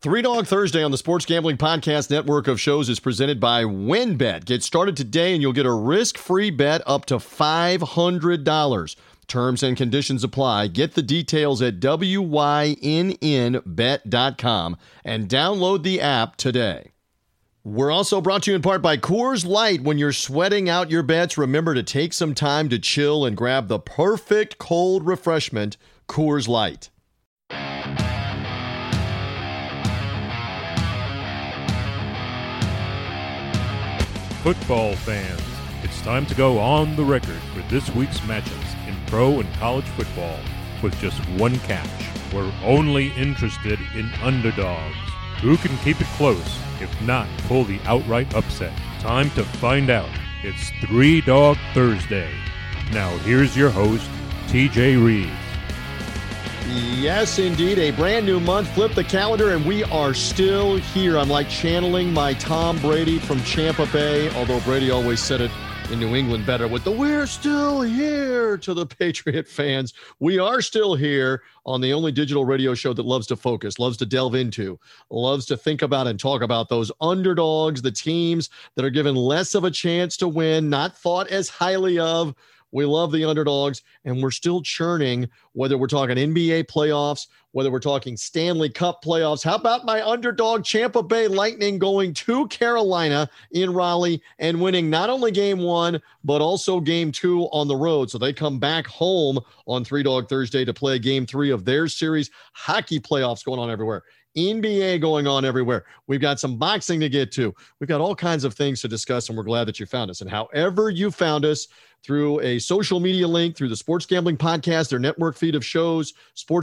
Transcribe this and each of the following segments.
Three Dog Thursday on the Sports Gambling Podcast network of shows is presented by WynnBET. Get started today and you'll get a risk-free bet up to $500. Terms and conditions apply. Get the details at wynnbet.com and download the app today. We're also brought to you in part by Coors Light. When you're sweating out your bets, remember to take some time to chill and grab the perfect cold refreshment, Coors Light. Football fans, it's time to go on the record for this week's matchups in pro and college football with just one catch. We're only interested in underdogs. Who can keep it close, if not pull the outright upset? Time to find out. It's Three Dog Thursday. Now here's your host, TJ Reeves. Yes, indeed. A brand new month. Flip the calendar, and we are still here. I'm like channeling my Tom Brady from Tampa Bay, although Brady always said it in New England better with the "we're still here" to the Patriot fans. We are still here on the only digital radio show that loves to focus, loves to delve into, loves to think about and talk about those underdogs, the teams that are given less of a chance to win, not thought as highly of. We love the underdogs, and we're still churning, whether we're talking NBA playoffs, whether we're talking Stanley Cup playoffs. How about my underdog Tampa Bay Lightning going to Carolina in Raleigh and winning not only game one, but also game two on the road. So they come back home on Three Dog Thursday to play game three of their series. Hockey playoffs going on everywhere. NBA going on everywhere. We've got some boxing to get to. We've got all kinds of things to discuss, and we're glad that you found us. And however you found us, through a social media link, through the Sports Gambling Podcast, their network feed of shows,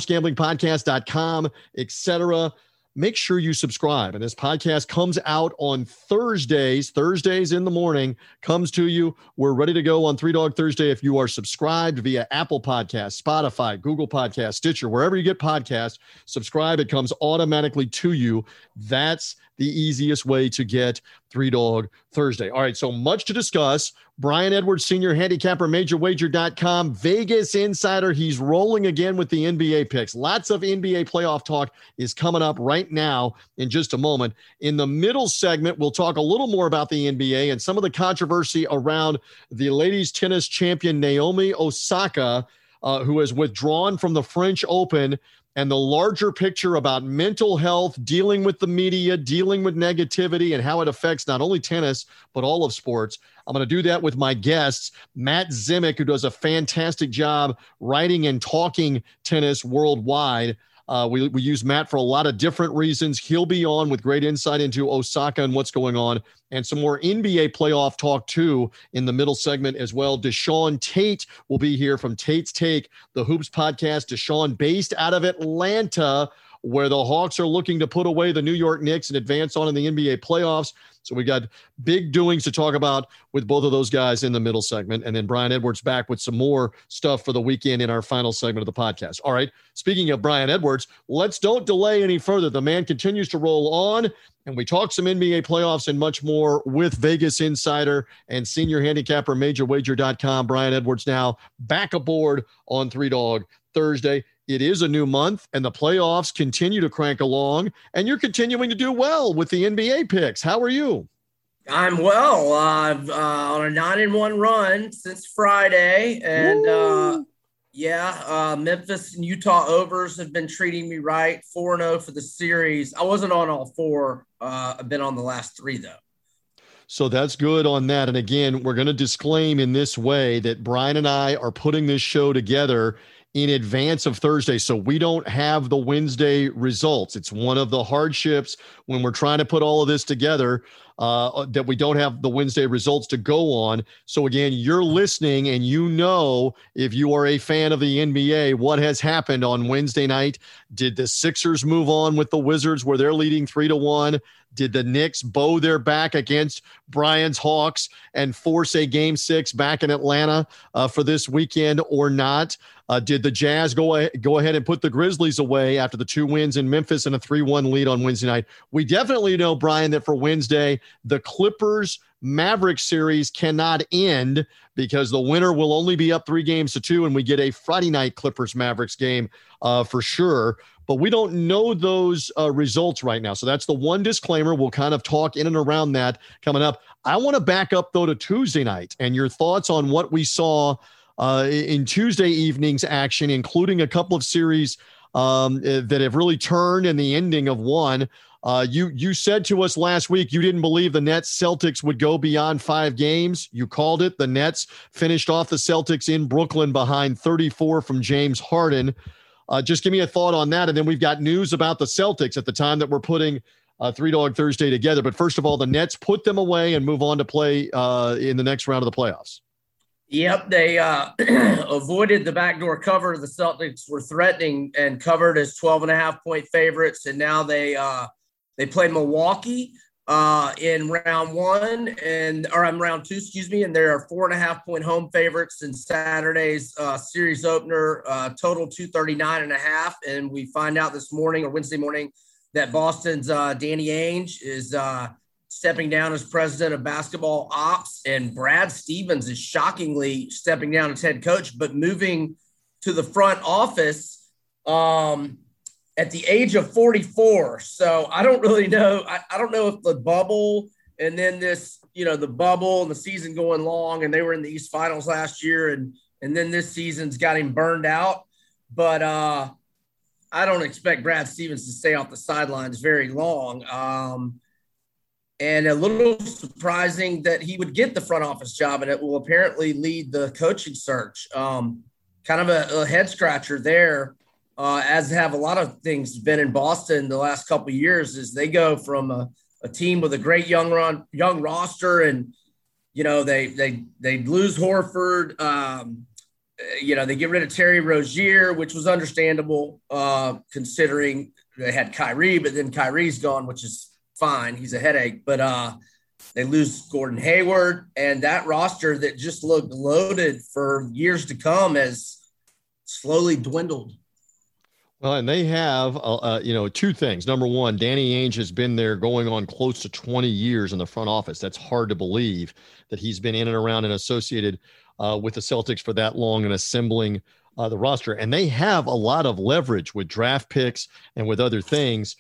sportsgamblingpodcast.com, etc., make sure you subscribe. And this podcast comes out on Thursdays in the morning, comes to you. We're ready to go on Three Dog Thursday if you are subscribed via Apple Podcasts, Spotify, Google Podcasts, Stitcher, wherever you get podcasts. Subscribe. It comes automatically to you. That's the easiest way to get Three Dog Thursday. All right, so much to discuss. Brian Edwards, senior handicapper, MajorWager.com, Vegas insider. He's rolling again with the NBA picks. Lots of NBA playoff talk is coming up right now in just a moment. In the middle segment, we'll talk a little more about the NBA and some of the controversy around the ladies tennis champion Naomi Osaka, who has withdrawn from the French Open, and the larger picture about mental health, dealing with the media, dealing with negativity, and how it affects not only tennis, but all of sports. I'm going to do that with my guests, Matt Zemek, who does a fantastic job writing and talking tennis worldwide. We use Matt for a lot of different reasons. He'll be on with great insight into Osaka and what's going on, and some more NBA playoff talk too in the middle segment as well. Deshaun Tate will be here from Tate's Take, the Hoops podcast. Deshaun, based out of Atlanta, where the Hawks are looking to put away the New York Knicks and advance on in the NBA playoffs. So we got big doings to talk about with both of those guys in the middle segment. And then Brian Edwards back with some more stuff for the weekend in our final segment of the podcast. All right, speaking of Brian Edwards, let's don't delay any further. The man continues to roll on, and we talk some NBA playoffs and much more with Vegas insider and senior handicapper, MajorWager.com, Brian Edwards, now back aboard on Three Dog Thursday. It is a new month, and the playoffs continue to crank along, and you're continuing to do well with the NBA picks. How are you? I'm well. I've on a 9-1 run since Friday, and Memphis and Utah overs have been treating me right. 4-0 for the series. I wasn't on all four. I've been on the last three, though. So that's good on that. And again, we're going to disclaim in this way that Brian and I are putting this show together in advance of Thursday. So we don't have the Wednesday results. It's one of the hardships when we're trying to put all of this together, that we don't have the Wednesday results to go on. So again, you're listening, and you know, if you are a fan of the NBA, what has happened on Wednesday night. Did the Sixers move on with the Wizards where they're leading 3-1? Did the Knicks bow their back against Brian's Hawks and force a Game 6 back in Atlanta for this weekend or not? Did the Jazz go ahead and put the Grizzlies away after the 2 wins in Memphis and a 3-1 lead on Wednesday night? We definitely know, Brian, that for Wednesday, the Clippers Mavericks series cannot end because the winner will only be up 3-2, and we get a Friday night Clippers Mavericks game for sure. But we don't know those results right now. So that's the one disclaimer. We'll kind of talk in and around that coming up. I want to back up, though, to Tuesday night and your thoughts on what we saw in Tuesday evening's action, including a couple of series that have really turned and the ending of one. You said to us last week you didn't believe the Nets Celtics would go beyond 5 games. You called it. The Nets finished off the Celtics in Brooklyn behind 34 from James Harden. Just give me a thought on that. And then we've got news about the Celtics at the time that we're putting Three Dog Thursday together. But first of all, the Nets put them away and move on to play in the next round of the playoffs. Yep, they avoided the backdoor cover. The Celtics were threatening and covered as 12.5-point favorites, and now they play Milwaukee in round 1 round 2, and they are 4.5-point home favorites in Saturday's series opener, total 239.5. And we find out this morning or Wednesday morning that Boston's Danny Ainge is stepping down as president of basketball ops, and Brad Stevens is shockingly stepping down as head coach, but moving to the front office at the age of 44. So I don't really know. I don't know if the bubble and then this, the bubble and the season going long, and they were in the East Finals last year, and then this season's got him burned out. But I don't expect Brad Stevens to stay off the sidelines very long. And a little surprising that he would get the front office job, and it will apparently lead the coaching search. Kind of a head scratcher there, as have a lot of things been in Boston the last couple of years, as they go from a team with a great young roster, and they lose Horford. They get rid of Terry Rozier, which was understandable considering they had Kyrie, but then Kyrie's gone, which is fine. He's a headache, but they lose Gordon Hayward, and that roster that just looked loaded for years to come has slowly dwindled. Well, and they have, 2 things. Number one, Danny Ainge has been there going on close to 20 years in the front office. That's hard to believe that he's been in and around and associated with the Celtics for that long and assembling the roster. And they have a lot of leverage with draft picks and with other things.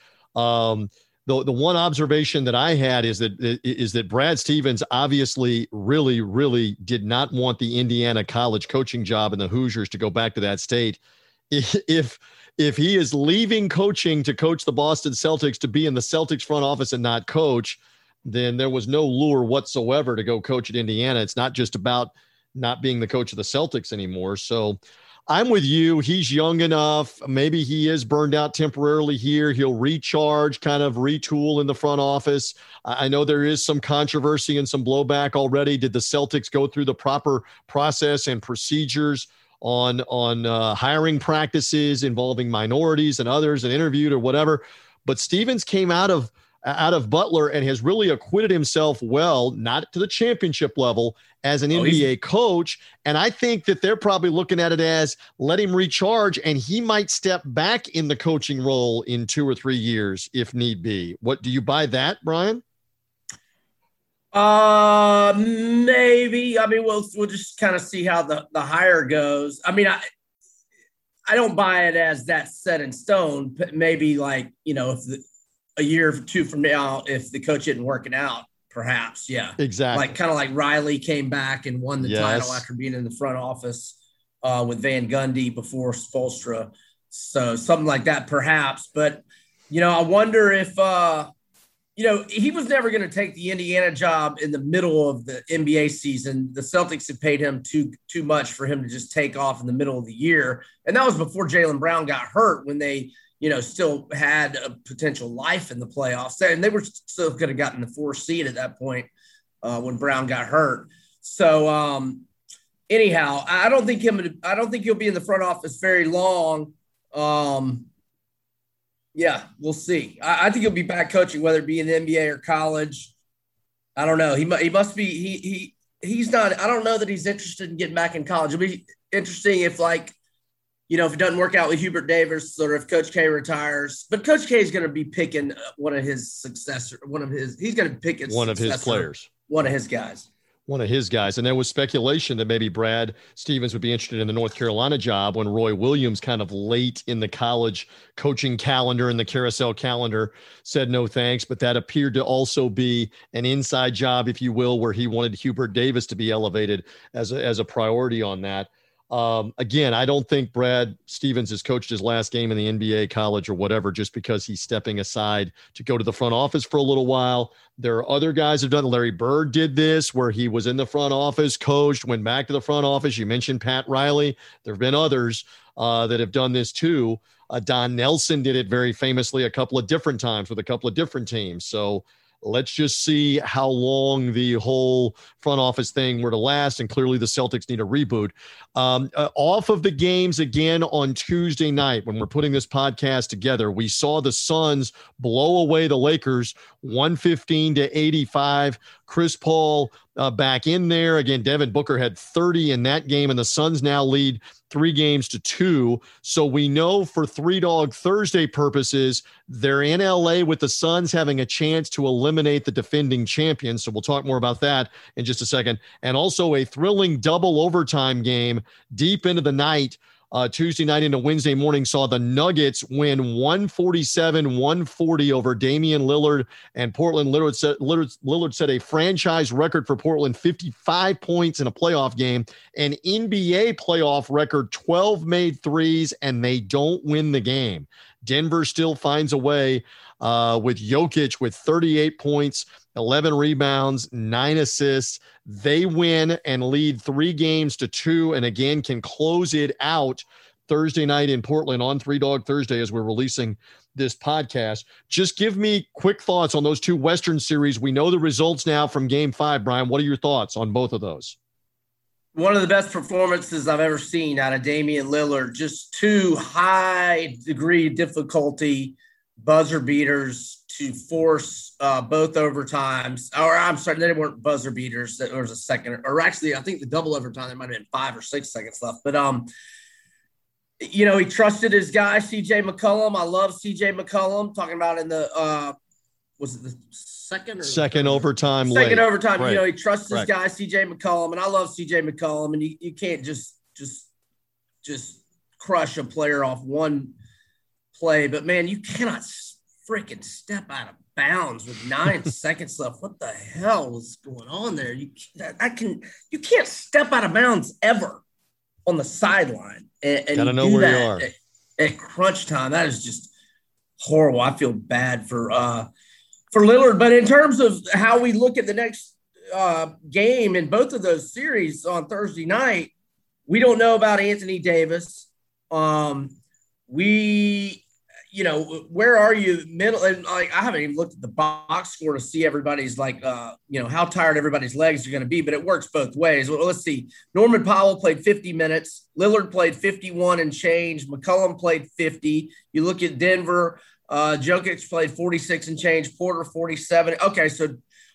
The one observation that I had is that Brad Stevens obviously really, really did not want the Indiana college coaching job and the Hoosiers to go back to that state. If he is leaving coaching to coach the Boston Celtics to be in the Celtics front office and not coach, then there was no lure whatsoever to go coach at Indiana. It's not just about not being the coach of the Celtics anymore. So I'm with you. He's young enough. Maybe he is burned out temporarily here. He'll recharge, kind of retool in the front office. I know there is some controversy and some blowback already. Did the Celtics go through the proper process and procedures on hiring practices involving minorities and others and interviewed or whatever? But Stevens came out of Butler and has really acquitted himself well, not to the championship level, as an NBA coach. And I think that they're probably looking at it as let him recharge, and he might step back in the coaching role in 2 or 3 years if need be. What do you buy that, Brian? Maybe. I mean, we'll just kind of see how the hire goes. I mean, I don't buy it as that set in stone, but maybe if a year or 2 from now, if the coach isn't working out, perhaps. Yeah, exactly. Kind of like Riley came back and won the title after being in the front office with Van Gundy before Spoelstra. So something like that, perhaps. But, I wonder if, he was never going to take the Indiana job in the middle of the NBA season. The Celtics had paid him too much for him to just take off in the middle of the year. And that was before Jaylen Brown got hurt, when they still had a potential life in the playoffs. And they were still could have gotten the 4th seed at that point when Brown got hurt. So anyhow, I don't think he'll be in the front office very long. Yeah, we'll see. I think he'll be back coaching, whether it be in the NBA or college. I don't know. He must be, he's not, I don't know that he's interested in getting back in college. It'll be interesting if if it doesn't work out with Hubert Davis, or if Coach K retires. But Coach K is going to be picking one of his players. One of his guys. One of his guys. And there was speculation that maybe Brad Stevens would be interested in the North Carolina job when Roy Williams, kind of late in the college coaching calendar and the carousel calendar, said no thanks. But that appeared to also be an inside job, if you will, where he wanted Hubert Davis to be elevated as a priority on that. Again, I don't think Brad Stevens has coached his last game in the NBA, college, or whatever, just because he's stepping aside to go to the front office for a little while. There are other guys who've done it. Larry Bird did this, where he was in the front office, coached, went back to the front office. You mentioned Pat Riley. There have been others that have done this too. Don Nelson did it very famously a couple of different times with a couple of different teams. So let's just see how long the whole front office thing were to last. And clearly the Celtics need a reboot. Off of the games again on Tuesday night, when we're putting this podcast together, we saw the Suns blow away the Lakers 115-85. Chris Paul back in there. Again, Devin Booker had 30 in that game, and the Suns now lead 3-2. So we know for Three Dog Thursday purposes, they're in LA with the Suns having a chance to eliminate the defending champions. So we'll talk more about that in just a second. And also a thrilling double overtime game deep into the night. Tuesday night into Wednesday morning saw the Nuggets win 147-140 over Damian Lillard and Portland. Lillard set a franchise record for Portland, 55 points in a playoff game, an NBA playoff record, 12 made threes, and they don't win the game. Denver still finds a way with Jokic with 38 points, 11 rebounds, 9 assists. They win and lead 3-2, and again can close it out Thursday night in Portland on Three Dog Thursday as we're releasing this podcast. Just give me quick thoughts on those two Western series. We know the results now from Game 5, Brian. What are your thoughts on both of those? One of the best performances I've ever seen out of Damian Lillard. Just two high-degree difficulty buzzer beaters to force both overtimes. Or I'm sorry, they weren't buzzer beaters. There was a second, or actually, I think the double overtime, there might have been 5 or 6 seconds left. But, he trusted his guy, C.J. McCollum. I love C.J. McCollum. Talking about in the was it the second overtime? Second overtime. Right. He trusts his guy, C.J. McCollum, and I love C.J. McCollum. And you can't just crush a player off one play. But man, you cannot freaking step out of bounds with 9 seconds left. What the hell was going on there? You can't step out of bounds ever on the sideline. And gotta know where you are at crunch time. That is just horrible. I feel bad for Lillard. But in terms of how we look at the next game in both of those series on Thursday night, we don't know about Anthony Davis. Where are you mental? And I haven't even looked at the box score to see everybody's how tired everybody's legs are going to be, but it works both ways. Well, let's see. Norman Powell played 50 minutes. Lillard played 51 and change. McCollum played 50. You look at Denver, Jokic played 46 and change. Porter 47. Okay. So,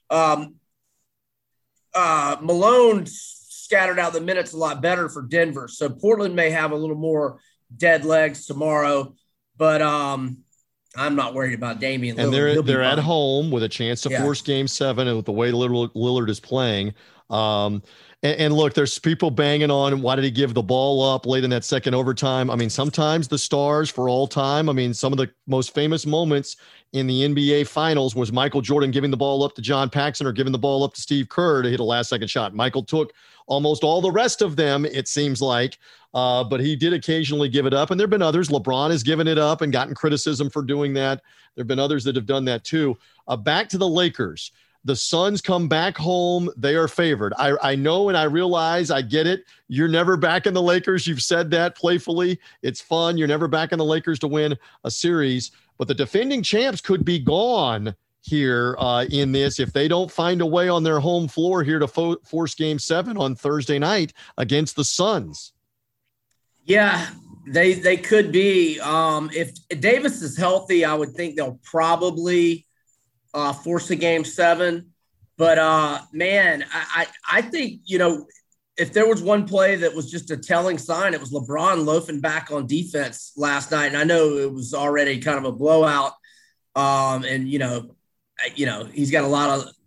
Malone scattered out the minutes a lot better for Denver. So Portland may have a little more dead legs tomorrow. But I'm not worried about Damian Lillard. And they're at home with a chance to force Game 7 and with the way Lillard is playing. And look, there's people banging on, why did he give the ball up late in that second overtime? I mean, sometimes the stars for all time, some of the most famous moments in the NBA Finals was Michael Jordan giving the ball up to John Paxson or giving the ball up to Steve Kerr to hit a last-second shot. Michael took almost all the rest of them, it seems like, but he did occasionally give it up. And there have been others. LeBron has given it up and gotten criticism for doing that. There have been others that have done that too. Back to the Lakers. The Suns come back home. They are favored. I know and I realize, I get it. You're never backing the Lakers. You've said that playfully. It's fun. You're never backing the Lakers to win a series. But the defending champs could be gone here in this if they don't find a way on their home floor here to force Game 7 on Thursday night against the Suns. Yeah, they could be. If Davis is healthy, I would think they'll probably force a Game 7. But, man, I think, if there was one play that was just a telling sign, it was LeBron loafing back on defense last night. And I know it was already kind of a blowout. And, he's got a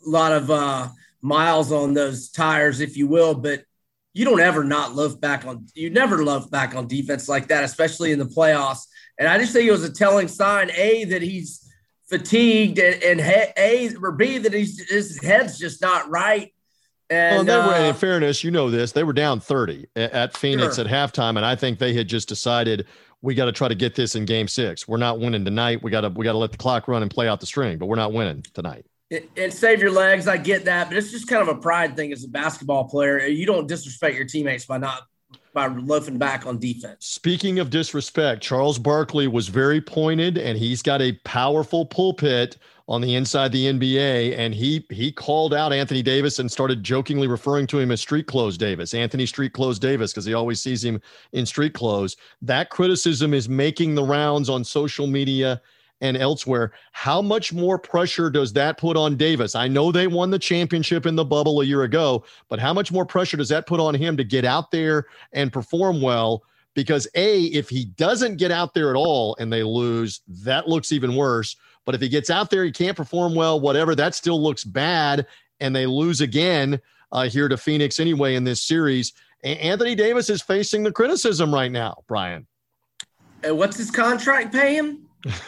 miles on those tires, if you will, but you don't ever never love back on defense like that, especially in the playoffs. And I just think it was a telling sign, A, that he's fatigued, and B, that his head's just not right. And in fairness, you know this, they were down 30 at Phoenix at halftime, and I think they had just decided we got to try to get this in Game 6. We're not winning tonight. We got to let the clock run and play out the string, but we're not winning tonight. And save your legs, I get that, but it's just kind of a pride thing as a basketball player. You don't disrespect your teammates by loafing back on defense. Speaking of disrespect, Charles Barkley was very pointed, and he's got a powerful pulpit on the inside the NBA, and he called out Anthony Davis and started jokingly referring to him as Street Clothes Davis, Anthony Street Clothes Davis, because he always sees him in street clothes. That criticism is making the rounds on social media and elsewhere. How much more pressure does that put on Davis? I know they won the championship in the bubble a year ago, but how much more pressure does that put on him to get out there and perform well? Because if he doesn't get out there at all and they lose, that looks even worse. But if he gets out there, he can't perform well, whatever, that still looks bad, and they lose again here to Phoenix anyway in this series. Anthony Davis is facing the criticism right now, Brian. And what's his contract pay him?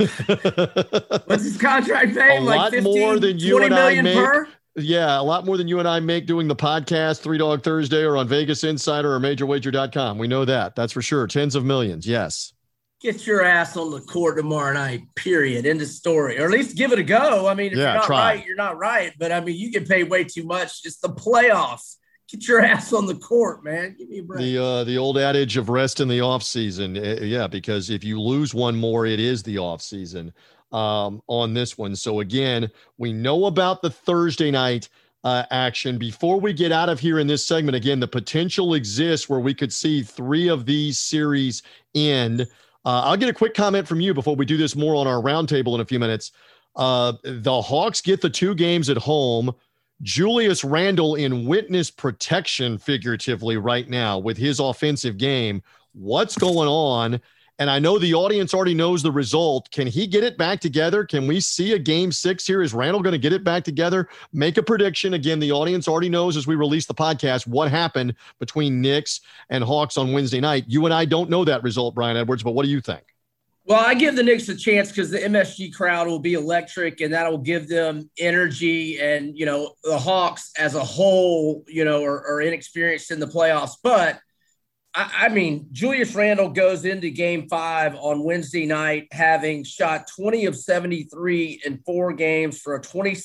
What's his contract pay him? A lot 15, more than you and I make. Per? Yeah, a lot more than you and I make doing the podcast, Three Dog Thursday, or on Vegas Insider or MajorWager.com. We know that. That's for sure. Tens of millions. Yes. Get your ass on the court tomorrow night, period. End of story. Or at least give it a go. I mean, if you're not right, you're not right. But, I mean, you get paid way too much. It's the playoffs. Get your ass on the court, man. Give me a break. The old adage of rest in the offseason. Yeah, because if you lose one more, it is the offseason on this one. So, again, we know about the Thursday night action. Before we get out of here in this segment, again, the potential exists where we could see 3 of these series end. I'll get a quick comment from you before we do this more on our roundtable in a few minutes. The Hawks get the 2 games at home. Julius Randle in witness protection figuratively right now with his offensive game. What's going on? And I know the audience already knows the result. Can he get it back together? Can we see a Game 6 here? Is Randle going to get it back together? Make a prediction. Again, the audience already knows as we release the podcast what happened between Knicks and Hawks on Wednesday night. You and I don't know that result, Brian Edwards, but what do you think? Well, I give the Knicks a chance because the MSG crowd will be electric, and that'll give them energy. And, you know, the Hawks as a whole, you know, are inexperienced in the playoffs. But, I mean, Julius Randle goes into Game 5 on Wednesday night having shot 20 of 73 in 4 games for a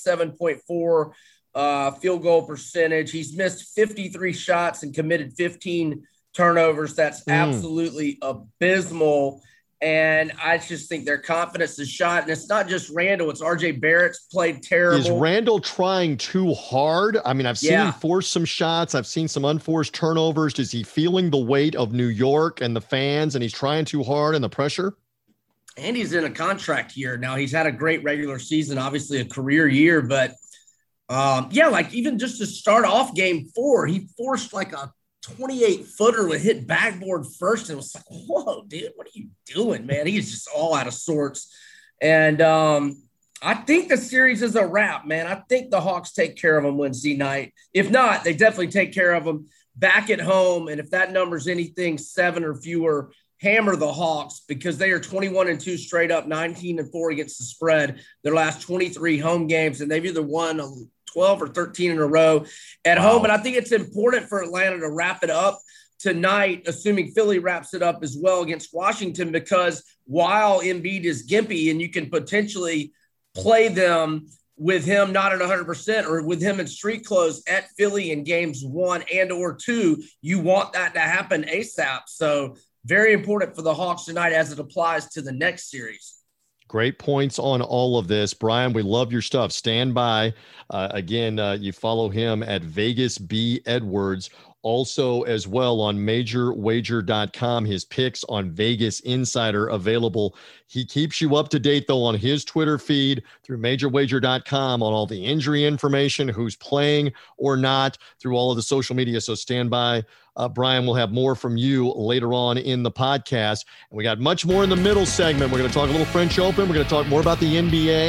27.4 field goal percentage. He's missed 53 shots and committed 15 turnovers. That's absolutely abysmal. And I just think their confidence is shot. And it's not just Randle. It's RJ Barrett's played terrible. Is Randle trying too hard? I mean, I've seen him force some shots. I've seen some unforced turnovers. Is he feeling the weight of New York and the fans, and he's trying too hard and the pressure? And he's in a contract year. Now, he's had a great regular season, obviously a career year. But, like even just to start off Game 4, he forced like a 28-footer with hit backboard first, and it was like, whoa, dude, what are you doing, man? He's just all out of sorts. And I think the series is a wrap, man. I think the Hawks take care of them Wednesday night. If not, they definitely take care of them back at home. And if that number's anything 7 or fewer, hammer the Hawks because they are 21-2 straight up, 19-4 against the spread their last 23 home games, and they've either won 12 or 13 in a row at home. And I think it's important for Atlanta to wrap it up tonight, assuming Philly wraps it up as well against Washington, because while Embiid is gimpy and you can potentially play them with him not at 100% or with him in street clothes at Philly in games 1 and or 2, you want that to happen ASAP. So very important for the Hawks tonight as it applies to the next series. Great points on all of this. Brian, we love your stuff. Stand by. Again, you follow him at Vegas B. Edwards. Also, as well, on MajorWager.com, his picks on Vegas Insider available. He keeps you up to date, though, on his Twitter feed through MajorWager.com on all the injury information, who's playing or not, through all of the social media. So stand by. Brian, we'll have more from you later on in the podcast. And we got much more in the middle segment. We're going to talk a little French Open. We're going to talk more about the NBA.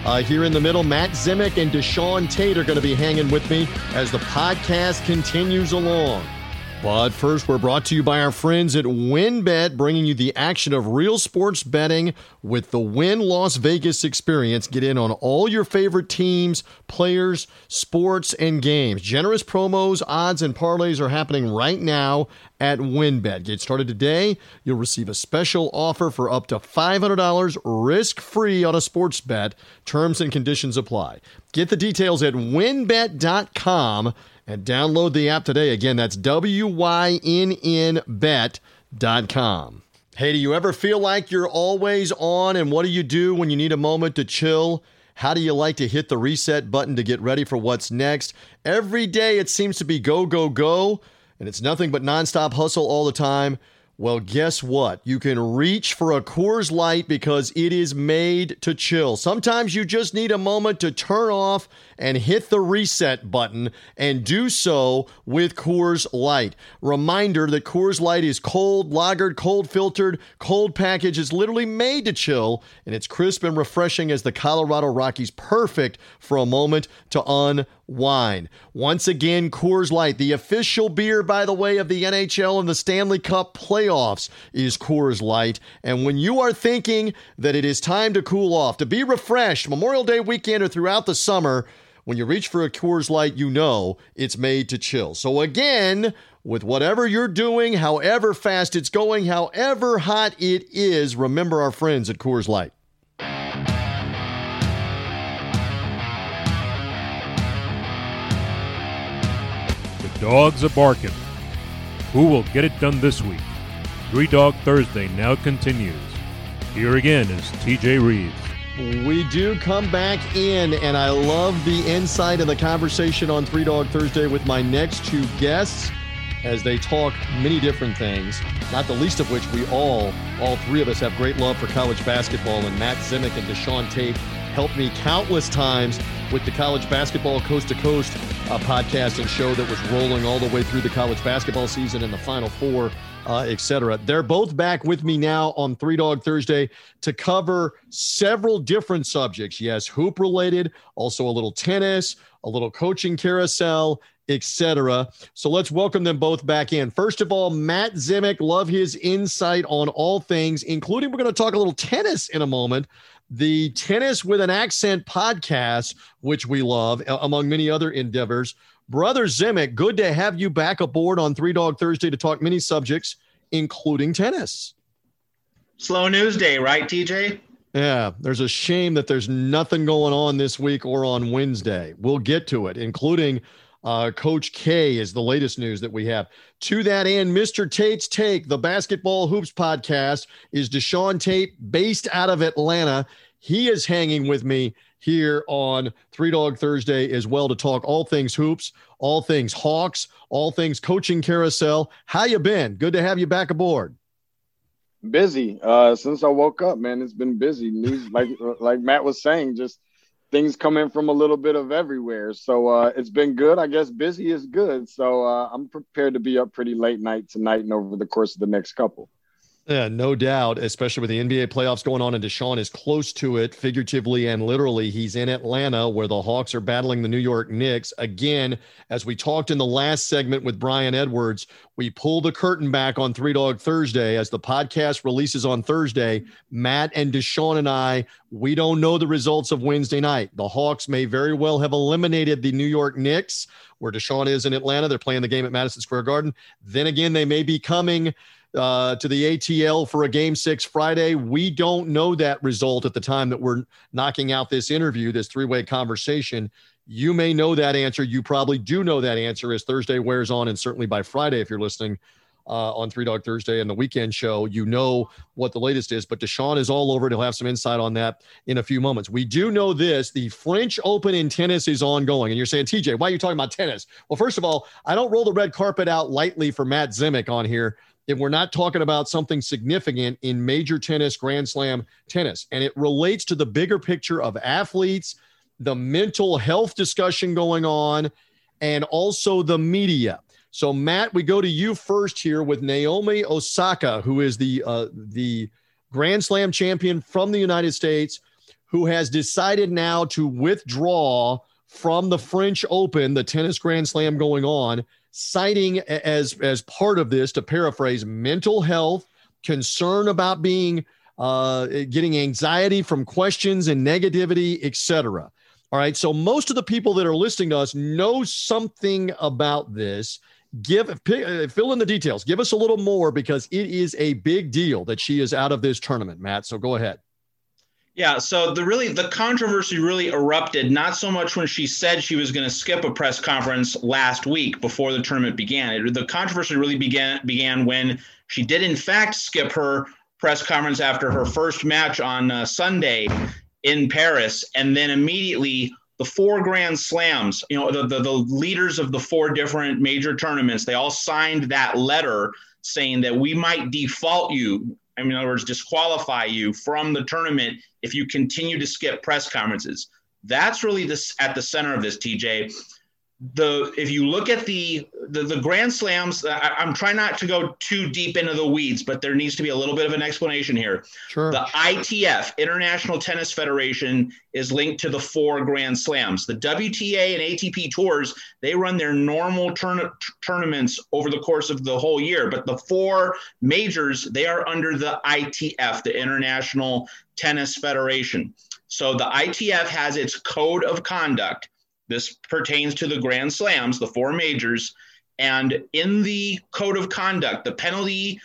Here in the middle, Matt Zemek and Deshaun Tate are going to be hanging with me as the podcast continues along. But first, we're brought to you by our friends at WynnBET, bringing you the action of real sports betting with the Wynn Las Vegas experience. Get in on all your favorite teams, players, sports, and games. Generous promos, odds, and parlays are happening right now at WynnBET. Get started today. You'll receive a special offer for up to $500 risk-free on a sports bet. Terms and conditions apply. Get the details at wynnbet.com and download the app today. Again, that's WYNNBet.com. Hey, do you ever feel like you're always on, and what do you do when you need a moment to chill? How do you like to hit the reset button to get ready for what's next? Every day it seems to be go, go, go, and it's nothing but nonstop hustle all the time. Well, guess what? You can reach for a Coors Light because it is made to chill. Sometimes you just need a moment to turn off and hit the reset button, and do so with Coors Light. Reminder that Coors Light is cold lagered, cold filtered, cold packaged. It's literally made to chill, and it's crisp and refreshing as the Colorado Rockies. Perfect for a moment to unwind. Once again, Coors Light, the official beer, by the way, of the NHL and the Stanley Cup playoffs, is Coors Light. And when you are thinking that it is time to cool off, to be refreshed, Memorial Day weekend or throughout the summer, when you reach for a Coors Light, you know it's made to chill. So again, with whatever you're doing, however fast it's going, however hot it is, remember our friends at Coors Light. The dogs are barking. Who will get it done this week? Three Dog Thursday now continues. Here again is TJ Reeves. We do come back in, and I love the insight and the conversation on Three Dog Thursday with my next two guests as they talk many different things, not the least of which all three of us have great love for college basketball, and Matt Zemek and Deshaun Tate helped me countless times with the College Basketball Coast to Coast podcast and show that was rolling all the way through the college basketball season and the Final Four, etc. They're both back with me now on Three Dog Thursday to cover several different subjects. Yes, hoop related, also a little tennis, a little coaching carousel, etc. So let's welcome them both back in. First of all, Matt Zemek, love his insight on all things, including we're going to talk a little tennis in a moment. The Tennis with an Accent podcast, which we love, among many other endeavors. Brother Zemek, good to have you back aboard on Three Dog Thursday to talk many subjects, including tennis. Slow news day, right, TJ? Yeah, there's a shame that there's nothing going on this week or on Wednesday. We'll get to it, including Coach K is the latest news that we have. To that end, Mr. Tate's Take, the Basketball Hoops podcast, is Deshaun Tate, based out of Atlanta. He is hanging with me here on Three Dog Thursday as well to talk all things hoops, all things Hawks, all things coaching carousel. How you been? Good to have you back aboard. Busy. Since I woke up, man, it's been busy. News, like Matt was saying, just things come in from a little bit of everywhere. So it's been good. I guess busy is good. So I'm prepared to be up pretty late night tonight and over the course of the next couple. Yeah, no doubt, especially with the NBA playoffs going on, and Deshaun is close to it, figuratively and literally. He's in Atlanta where the Hawks are battling the New York Knicks. Again, as we talked in the last segment with Brian Edwards, we pull the curtain back on Three Dog Thursday. As the podcast releases on Thursday, Matt and Deshaun and I, we don't know the results of Wednesday night. The Hawks may very well have eliminated the New York Knicks, where Deshaun is in Atlanta. They're playing the game at Madison Square Garden. Then again, they may be coming to the ATL for a Game 6 Friday. We don't know that result at the time that we're knocking out this interview, this three-way conversation. You may know that answer. You probably do know that answer as Thursday wears on, and certainly by Friday, if you're listening on Three Dog Thursday and the weekend show, you know what the latest is. But Deshaun is all over it. He'll have some insight on that in a few moments. We do know this. The French Open in tennis is ongoing. And you're saying, TJ, why are you talking about tennis? Well, first of all, I don't roll the red carpet out lightly for Matt Zemek on here if we're not talking about something significant in major tennis, Grand Slam tennis. And it relates to the bigger picture of athletes, the mental health discussion going on, and also the media. So, Matt, we go to you first here with Naomi Osaka, who is the Grand Slam champion from the United States, who has decided now to withdraw from the French Open, the tennis Grand Slam going on, citing as part of this, to paraphrase, mental health, concern about being getting anxiety from questions and negativity, etc. All right. So most of the people that are listening to us know something about this. Fill in the details. Give us a little more, because it is a big deal that she is out of this tournament, Matt. So go ahead. Yeah, so the controversy really erupted not so much when she said she was going to skip a press conference last week before the tournament began. The controversy really began when she did in fact skip her press conference after her first match on Sunday in Paris, and then immediately the 4 Grand Slams, the leaders of the 4 different major tournaments, they all signed that letter saying that we might default you. In other words, disqualify you from the tournament if you continue to skip press conferences. That's really at the center of this, TJ. If you look at the Grand Slams, I'm trying not to go too deep into the weeds, but there needs to be a little bit of an explanation here. Sure. The ITF, International Tennis Federation, is linked to the 4 Grand Slams. The WTA and ATP tours, they run their normal tournaments over the course of the whole year, but the 4 majors, they are under the ITF, the International Tennis Federation. So the ITF has its code of conduct. This pertains to the Grand Slams, the 4 majors. And in the code of conduct, the penalty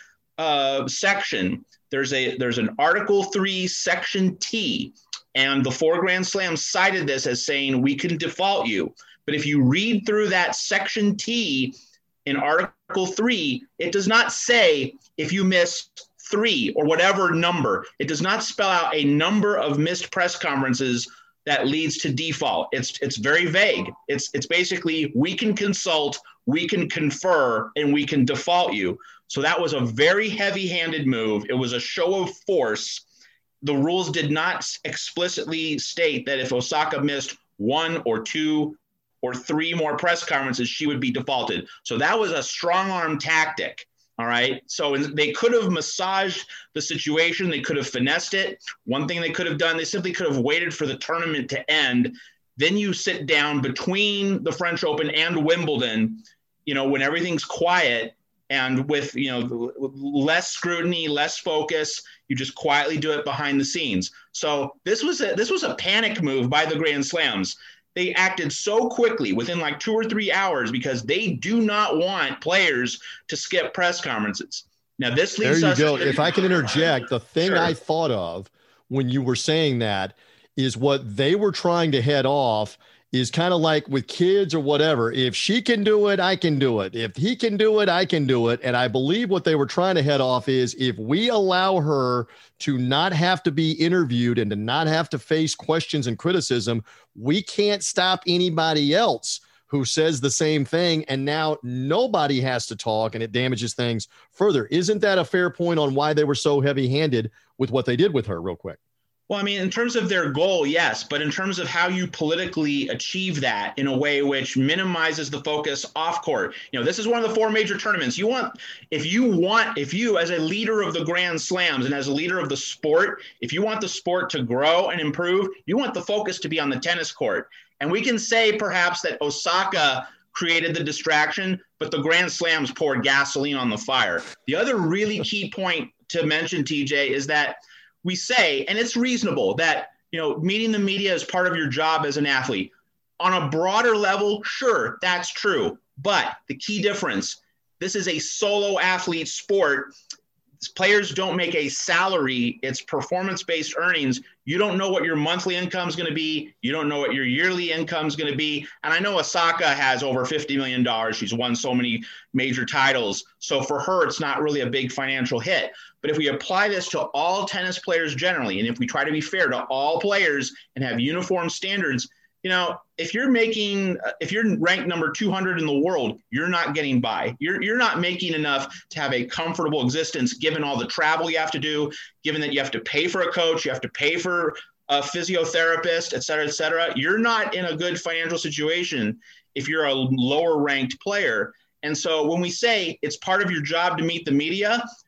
section, there's an Article 3, Section T. And the 4 Grand Slams cited this as saying we can default you. But if you read through that Section T in Article 3, it does not say if you miss 3 or whatever number. It does not spell out a number of missed press conferences that leads to default. It's very vague. It's basically we can consult, we can confer, and we can default you. So that was a very heavy-handed move. It was a show of force. The rules did not explicitly state that if Osaka missed 1 or 2 or 3 more press conferences, she would be defaulted. So that was a strong-arm tactic. All right. So they could have massaged the situation. They could have finessed it. One thing they could have done, they simply could have waited for the tournament to end. Then you sit down between the French Open and Wimbledon, when everything's quiet and with, less scrutiny, less focus, you just quietly do it behind the scenes. So this was a panic move by the Grand Slams. They acted so quickly within like 2 or 3 hours because they do not want players to skip press conferences. Now, this leads us. There you go. If I can interject, the thing Sure. I thought of when you were saying that is what they were trying to head off is kind of like with kids or whatever. If she can do it, I can do it. If he can do it, I can do it. And I believe what they were trying to head off is if we allow her to not have to be interviewed and to not have to face questions and criticism, we can't stop anybody else who says the same thing. And now nobody has to talk and it damages things further. Isn't that a fair point on why they were so heavy-handed with what they did with her real quick? Well, I mean, in terms of their goal, yes, but in terms of how you politically achieve that in a way which minimizes the focus off court, this is one of the 4 major tournaments. If you as a leader of the Grand Slams and as a leader of the sport, if you want the sport to grow and improve, you want the focus to be on the tennis court. And we can say perhaps that Osaka created the distraction, but the Grand Slams poured gasoline on the fire. The other really key point to mention, TJ, is that we say, and it's reasonable, that, meeting the media is part of your job as an athlete. On a broader level, sure, that's true. But the key difference, this is a solo athlete sport. Players don't make a salary. It's performance-based earnings. You don't know what your monthly income is going to be. You don't know what your yearly income is going to be. And I know Osaka has over $50 million. She's won so many major titles. So for her, it's not really a big financial hit. But if we apply this to all tennis players generally, and if we try to be fair to all players and have uniform standards, if you're ranked number 200 in the world, you're not getting by. You're not making enough to have a comfortable existence, given all the travel you have to do, given that you have to pay for a coach, you have to pay for a physiotherapist, et cetera, et cetera. You're not in a good financial situation if you're a lower ranked player. And so when we say it's part of your job to meet the media,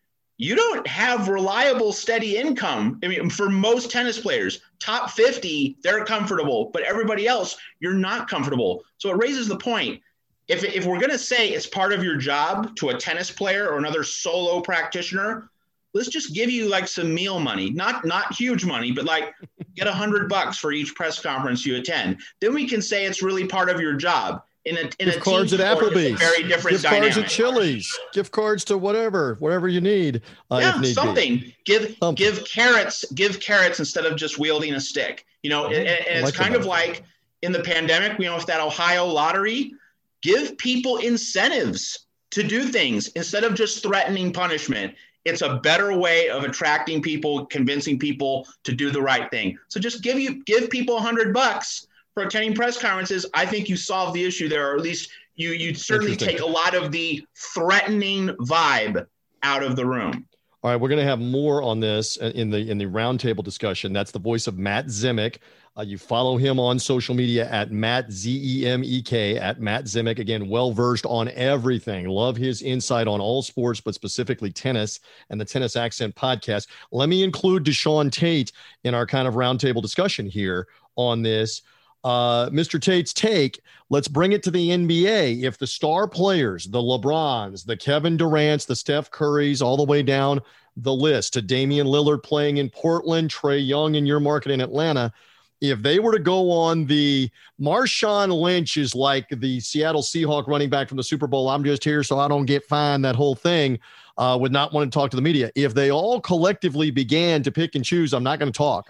you don't have reliable, steady income. I mean, for most tennis players, top 50, they're comfortable, but everybody else, you're not comfortable. So it raises the point. If we're going to say it's part of your job to a tennis player or another solo practitioner, let's just give you like some meal money, not huge money, but like get $100 for each press conference you attend. Then we can say it's really part of your job. Gift cards at Applebee's, very different gift dynamic. cards at Chili's, gift cards to whatever you need. Yeah, if need something. Be. Give carrots instead of just wielding a stick. You know, and it's kind of like in the pandemic, you know, with that Ohio lottery, give people incentives to do things instead of just threatening punishment. It's a better way of attracting people, convincing people to do the right thing. So just give people $100 for attending press conferences. I think you solve the issue there, or at least you certainly take a lot of the threatening vibe out of the room. All right, we're going to have more on this in the roundtable discussion. That's the voice of Matt Zemek. You follow him on social media at Matt, Zemek, at Matt Zemek. Again, well-versed on everything. Love his insight on all sports, but specifically tennis and the Tennis Accent podcast. Let me include Deshaun Tate in our kind of roundtable discussion here on this. Mr. Tate's take, let's bring it to the NBA. If the star players, the LeBrons, the Kevin Durants, the Steph Currys, all the way down the list to Damian Lillard playing in Portland, Trae Young in your market in Atlanta, if they were to go on the Marshawn Lynch is like the Seattle Seahawk running back from the Super Bowl, I'm just here so I don't get fined, that whole thing, would not want to talk to the media. If they all collectively began to pick and choose, I'm not going to talk.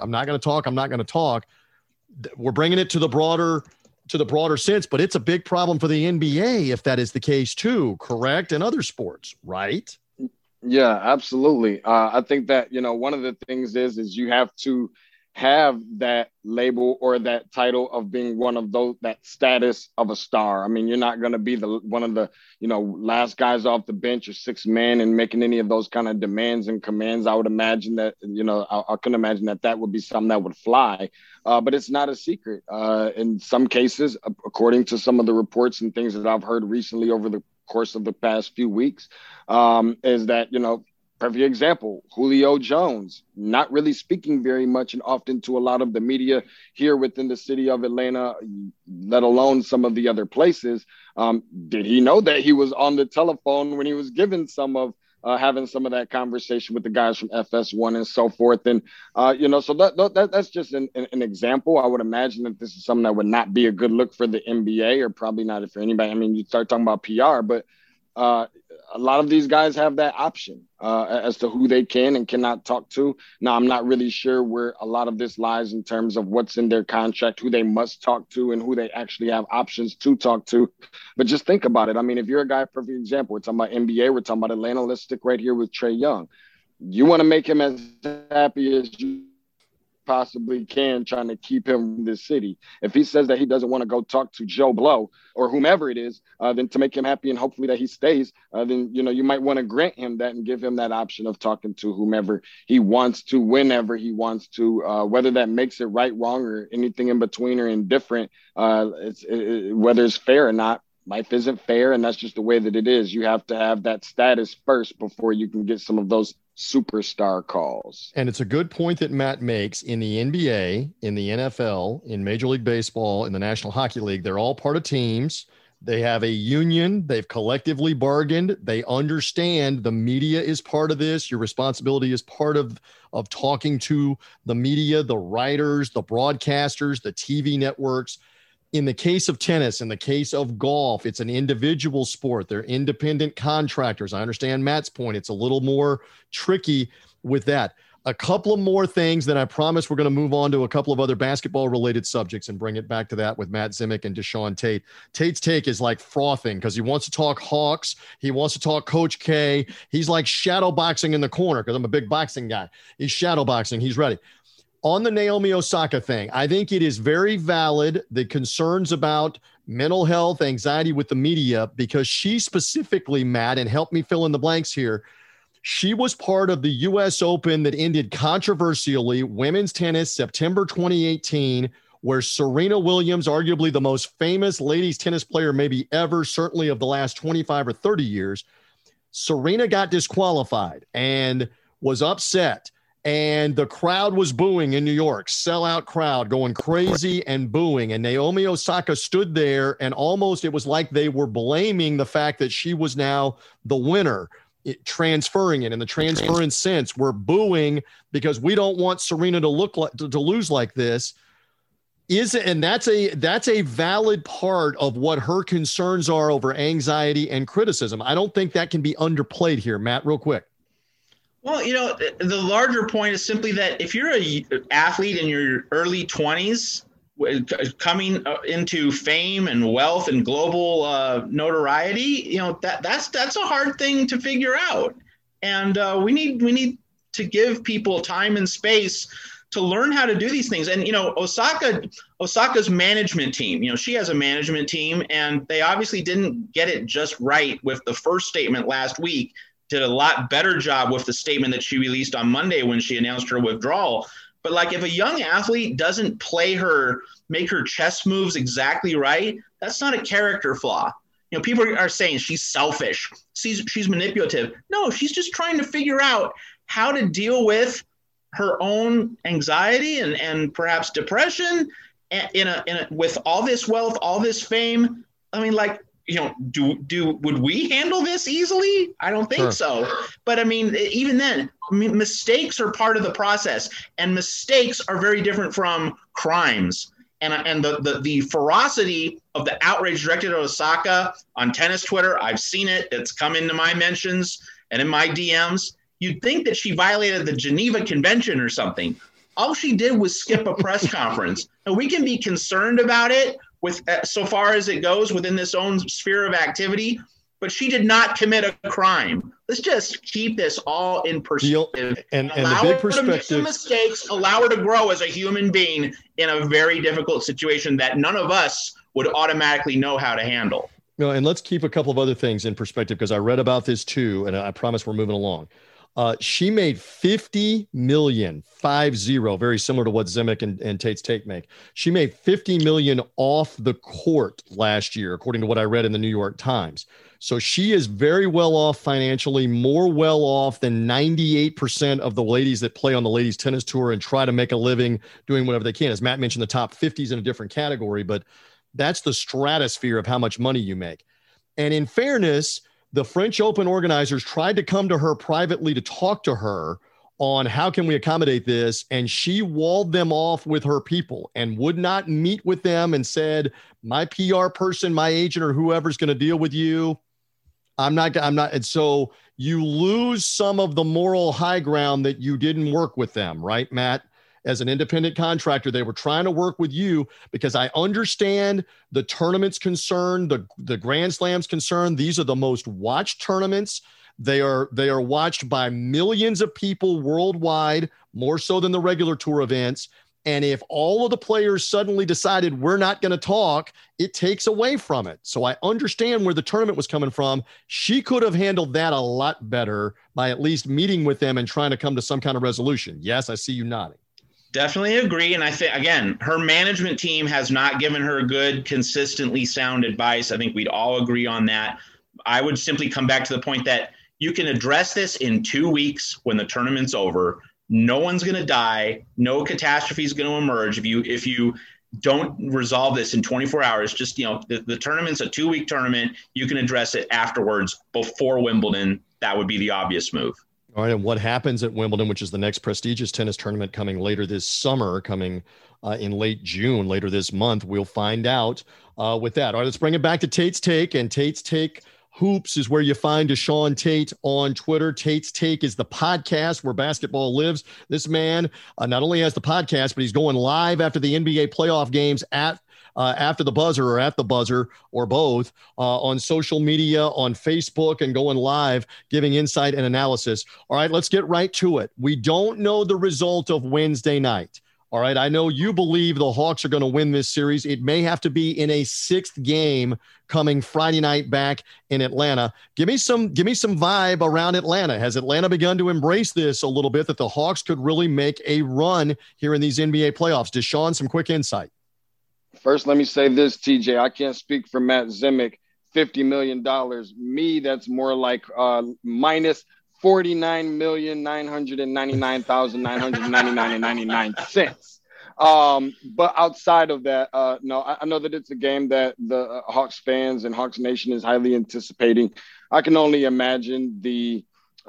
We're bringing it to the broader sense, but it's a big problem for the NBA if that is the case too, correct? And other sports, right? Yeah, absolutely. I think that, you know, one of the things is you have to have that label or that title of being one of those, that status of a star. I mean, you're not going to be one of the, you know, last guys off the bench or sixth man and making any of those kind of demands and commands. I would imagine that, you know, I can imagine that would be something that would fly, but it's not a secret. In some cases, according to some of the reports and things that I've heard recently over the course of the past few weeks, is that, you know, perfect example, Julio Jones, not really speaking very much and often to a lot of the media here within the city of Atlanta, let alone some of the other places. Did he know that he was on the telephone when he was given some of having some of that conversation with the guys from FS1 and so forth? And, you know, so that's just an example. I would imagine that this is something that would not be a good look for the NBA, or probably not for anybody. I mean, you start talking about PR, but a lot of these guys have that option as to who they can and cannot talk to. Now, I'm not really sure where a lot of this lies in terms of what's in their contract, who they must talk to, and who they actually have options to talk to. But just think about it. I mean, if you're a guy, perfect example, we're talking about NBA, we're talking about Atlanta. Let's stick right here with Trae Young. You want to make him as happy as you possibly can, trying to keep him in this city. If he says that he doesn't want to go talk to Joe Blow or whomever it is, then to make him happy and hopefully that he stays, then, you know, you might want to grant him that and give him that option of talking to whomever he wants to, whenever he wants to, whether that makes it right, wrong, or anything in between or indifferent, whether it's fair or not. Life isn't fair, and that's just the way that it is. You have to have that status first before you can get some of those superstar calls. And it's a good point that Matt makes. In the NBA, in the NFL, in Major League Baseball, in the National Hockey League, they're all part of teams. They have a union. They've collectively bargained. They understand the media is part of this. Your responsibility is part of talking to the media, the writers, the broadcasters, the TV networks. In the case of tennis, in the case of golf, it's an individual sport. They're independent contractors. I understand Matt's point. It's a little more tricky with that. A couple of more things, then I promise we're going to move on to a couple of other basketball-related subjects and bring it back to that with Matt Zemek and Deshaun Tate. Tate's take is like frothing because he wants to talk Hawks. He wants to talk Coach K. He's like shadow boxing in the corner because I'm a big boxing guy. He's shadow boxing. He's ready. On the Naomi Osaka thing, I think it is very valid, the concerns about mental health, anxiety with the media, because she specifically, Matt, and help me fill in the blanks here, she was part of the U.S. Open that ended controversially, women's tennis, September 2018, where Serena Williams, arguably the most famous ladies tennis player maybe ever, certainly of the last 25 or 30 years, Serena got disqualified and was upset, and the crowd was booing in New York, sellout crowd going crazy and booing. And Naomi Osaka stood there, and almost it was like they were blaming the fact that she was now the winner, transferring it in the transference sense. We're booing because we don't want Serena to lose like this. And that's a valid part of what her concerns are over anxiety and criticism. I don't think that can be underplayed here. Matt, real quick. Well, the larger point is simply that if you're an athlete in your early 20s, coming into fame and wealth and global notoriety, that's a hard thing to figure out. And we need to give people time and space to learn how to do these things. And, Osaka's management team, she has a management team, and they obviously didn't get it just right with the first statement last week. Did a lot better job with the statement that she released on Monday when she announced her withdrawal. But if a young athlete doesn't make her chess moves exactly right, that's not a character flaw. People are saying she's selfish, she's manipulative. No, she's just trying to figure out how to deal with her own anxiety and perhaps depression with all this wealth, all this fame. I mean, would we handle this easily? I don't think so. But even then, mistakes are part of the process, and mistakes are very different from crimes. And the ferocity of the outrage directed at Osaka on tennis Twitter, I've seen it. It's come into my mentions and in my DMs. You'd think that she violated the Geneva Convention or something. All she did was skip a press conference. And we can be concerned about it with so far as it goes within this own sphere of activity, but she did not commit a crime. Let's just keep this all in perspective and allow the big perspective. Her to make some mistakes, allow her to grow as a human being in a very difficult situation that none of us would automatically know how to handle. And let's keep a couple of other things in perspective, because I read about this too, and I promise we're moving along. She made $50 million, 50, very similar to what Zemek and Tate's Take make. She made $50 million off the court last year, according to what I read in the New York Times. So she is very well off financially, more well off than 98% of the ladies that play on the ladies tennis tour and try to make a living doing whatever they can. As Matt mentioned, the top 50 is in a different category, but that's the stratosphere of how much money you make. And in fairness, the French Open organizers tried to come to her privately to talk to her on how can we accommodate this, and she walled them off with her people and would not meet with them and said, my PR person, my agent, or whoever's going to deal with you, I'm not. And so you lose some of the moral high ground that you didn't work with them, right, Matt? As an independent contractor, they were trying to work with you, because I understand the tournament's concerned, the Grand Slam's concerned. These are the most watched tournaments. They are watched by millions of people worldwide, more so than the regular tour events. And if all of the players suddenly decided we're not going to talk, it takes away from it. So I understand where the tournament was coming from. She could have handled that a lot better by at least meeting with them and trying to come to some kind of resolution. Yes, I see you nodding. Definitely agree. And I think, again, her management team has not given her good, consistently sound advice. I think we'd all agree on that. I would simply come back to the point that you can address this in 2 weeks when the tournament's over. No one's going to die. No catastrophe is going to emerge if you don't resolve this in 24 hours. Just, the tournament's a 2-week tournament. You can address it afterwards before Wimbledon. That would be the obvious move. All right, and what happens at Wimbledon, which is the next prestigious tennis tournament coming later this summer, coming in late June, later this month, we'll find out with that. All right, let's bring it back to Tate's Take, and Tate's Take Hoops is where you find Deshaun Tate on Twitter. Tate's Take is the podcast where basketball lives. This man not only has the podcast, but he's going live after the NBA playoff games after the buzzer or at the buzzer or both on social media, on Facebook, and going live, giving insight and analysis. All right, let's get right to it. We don't know the result of Wednesday night. All right, I know you believe the Hawks are going to win this series. It may have to be in a 6th game coming Friday night back in Atlanta. Give me some vibe around Atlanta. Has Atlanta begun to embrace this a little bit, that the Hawks could really make a run here in these NBA playoffs? Deshaun, some quick insight. First, let me say this, TJ. I can't speak for Matt Zemek. $50 million. Me, that's more like minus $49,999,999.99. But outside of that, no, I know that it's a game that the Hawks fans and Hawks Nation is highly anticipating. I can only imagine the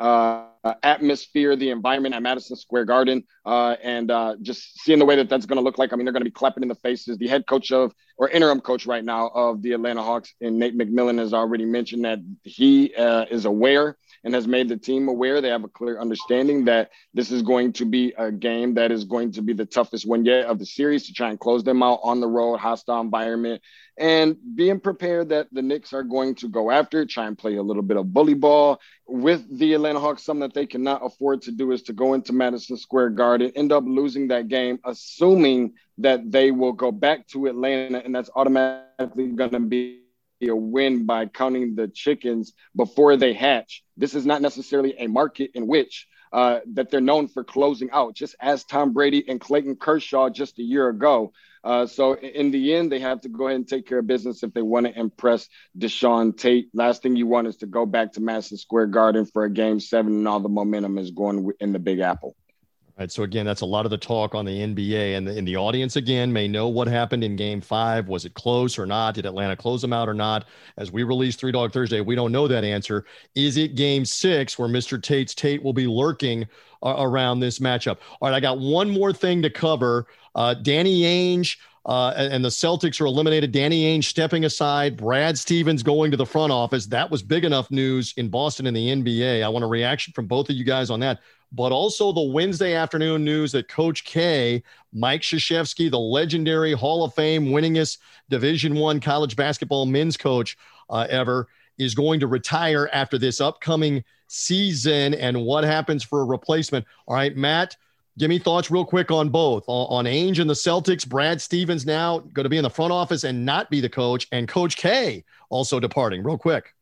atmosphere, the environment at Madison Square Garden, and just seeing the way that that's going to look like. I mean, they're going to be clapping in the faces. The head coach or interim coach right now of the Atlanta Hawks, and Nate McMillan, has already mentioned that he is aware and has made the team aware. They have a clear understanding that this is going to be a game that is going to be the toughest one yet of the series, to try and close them out on the road, hostile environment, and being prepared that the Knicks are going to go after it, try and play a little bit of bully ball with the Atlanta Hawks. Something that they cannot afford to do is to go into Madison Square Garden, end up losing that game, assuming that they will go back to Atlanta, and that's automatically going to be a win by counting the chickens before they hatch. This is not necessarily a market in which that they're known for closing out, just as Tom Brady and Clayton Kershaw just a year ago. So in the end, they have to go ahead and take care of business if they want to impress Deshaun Tate. Last thing you want is to go back to Madison Square Garden for a Game 7 and all the momentum is going in the Big Apple. All right, so again, that's a lot of the talk on the NBA, and the audience, again, may know what happened in Game 5. Was it close or not? Did Atlanta close them out or not? As we release Three Dog Thursday, we don't know that answer. Is it Game 6 where Mr. Tate's Tate will be lurking around this matchup? All right, I got one more thing to cover. Danny Ainge and the Celtics are eliminated. Danny Ainge stepping aside. Brad Stevens going to the front office. That was big enough news in Boston in the NBA. I want a reaction from both of you guys on that. But also the Wednesday afternoon news that Coach K, Mike Krzyzewski, the legendary Hall of Fame winningest Division I college basketball men's coach ever, is going to retire after this upcoming season, and what happens for a replacement. All right, Matt, give me thoughts real quick on both. On Ainge and the Celtics, Brad Stevens now going to be in the front office and not be the coach, and Coach K also departing. Real quick.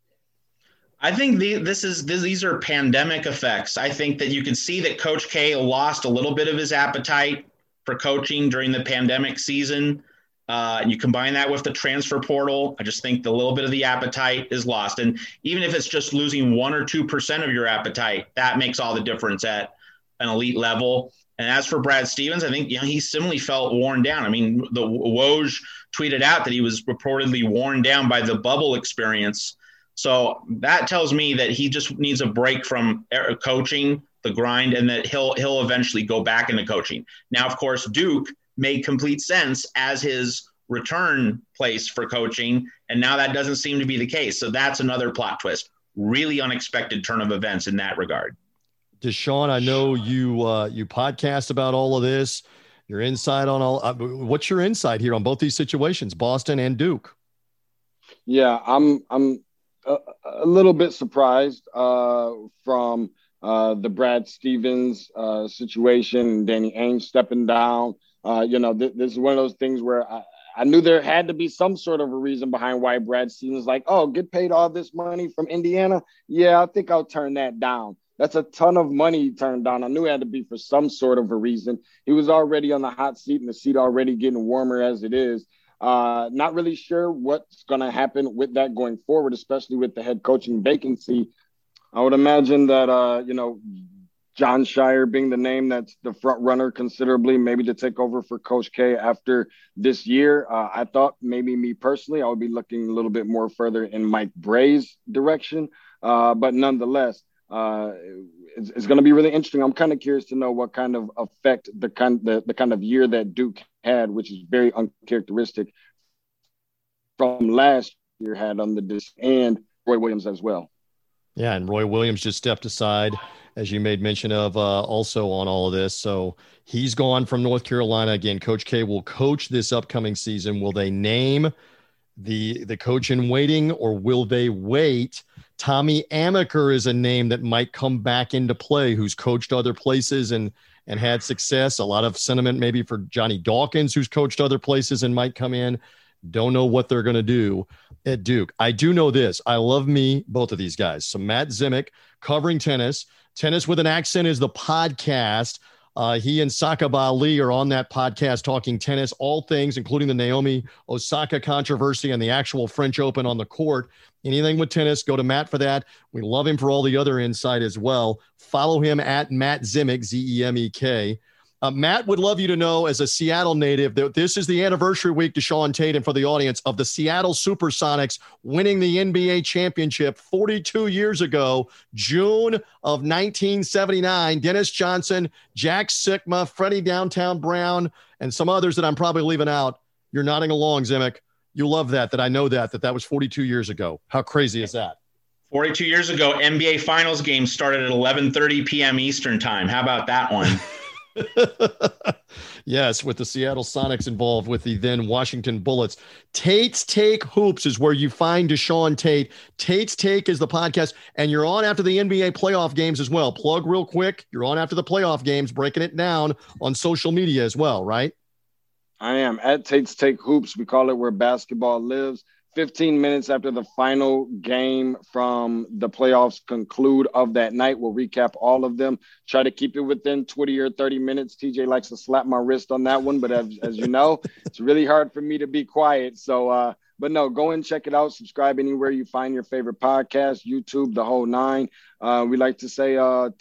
I think these are pandemic effects. I think that you can see that Coach K lost a little bit of his appetite for coaching during the pandemic season. You combine that with the transfer portal, I just think the little bit of the appetite is lost. And even if it's just losing 1 or 2% of your appetite, that makes all the difference at an elite level. And as for Brad Stevens, I think he similarly felt worn down. I mean, the Woj tweeted out that he was reportedly worn down by the bubble experience. So that tells me that he just needs a break from coaching, the grind, and that he'll eventually go back into coaching. Now, of course, Duke made complete sense as his return place for coaching, and now that doesn't seem to be the case. So that's another plot twist. Really unexpected turn of events in that regard. Deshaun, I know you podcast about all of this. Your insight on all. What's your insight here on both these situations, Boston and Duke? Yeah, I'm a little bit surprised from the Brad Stevens situation, Danny Ainge stepping down. This is one of those things where I knew there had to be some sort of a reason behind why Brad Stevens like, get paid all this money from Indiana. Yeah, I think I'll turn that down. That's a ton of money he turned down. I knew it had to be for some sort of a reason. He was already on the hot seat, and the seat already getting warmer as it is. Not really sure what's going to happen with that going forward, especially with the head coaching vacancy. I would imagine that, John Shire being the name that's the front runner considerably, maybe to take over for Coach K after this year. I thought maybe me personally, I would be looking a little bit more further in Mike Bray's direction. But nonetheless, it's going to be really interesting. I'm kind of curious to know what kind of effect the kind of year that Duke had, which is very uncharacteristic from last year, had on and Roy Williams as well. Yeah, and Roy Williams just stepped aside, as you made mention of, also on all of this. So he's gone from North Carolina. Again, Coach K will coach this upcoming season. Will they name the coach in waiting, or will they wait? Tommy Amaker is a name that might come back into play, who's coached other places and had success. A lot of sentiment maybe for Johnny Dawkins, who's coached other places and might come in. Don't know what they're going to do at Duke. I do know this. I love both of these guys. So Matt Zemek, covering tennis with an accent, is the podcast. He and Sakib Ali are on that podcast talking tennis, all things, including the Naomi Osaka controversy and the actual French Open on the court. Anything with tennis, go to Matt for that. We love him for all the other insight as well. Follow him at Matt Zemek, Zemek. Matt would love you to know, as a Seattle native, that this is the anniversary week, Deshaun Tate, and for the audience, of the Seattle Supersonics winning the NBA championship 42 years ago, June of 1979. Dennis Johnson, Jack Sikma, Freddie Downtown Brown, and some others that I'm probably leaving out. You're nodding along, Zemek. You love that I know that was 42 years ago. How crazy is that? 42 years ago, NBA Finals games started at 11:30 p.m. Eastern time. How about that one? Yes, with the Seattle Sonics involved with the then Washington Bullets. Tate's Take Hoops is where you find Deshaun Tate. Tate's Take is the podcast, and you're on after the NBA playoff games as well. Plug real quick. You're on after the playoff games, breaking it down on social media as well, right? I am at Tate's Take Hoops. We call it where basketball lives. 15 minutes after the final game from the playoffs conclude of that night, we'll recap all of them. Try to keep it within 20 or 30 minutes. TJ likes to slap my wrist on that one, but as you know, it's really hard for me to be quiet. So, but no, go and check it out. Subscribe anywhere you find your favorite podcast, YouTube, the whole nine. We like to say,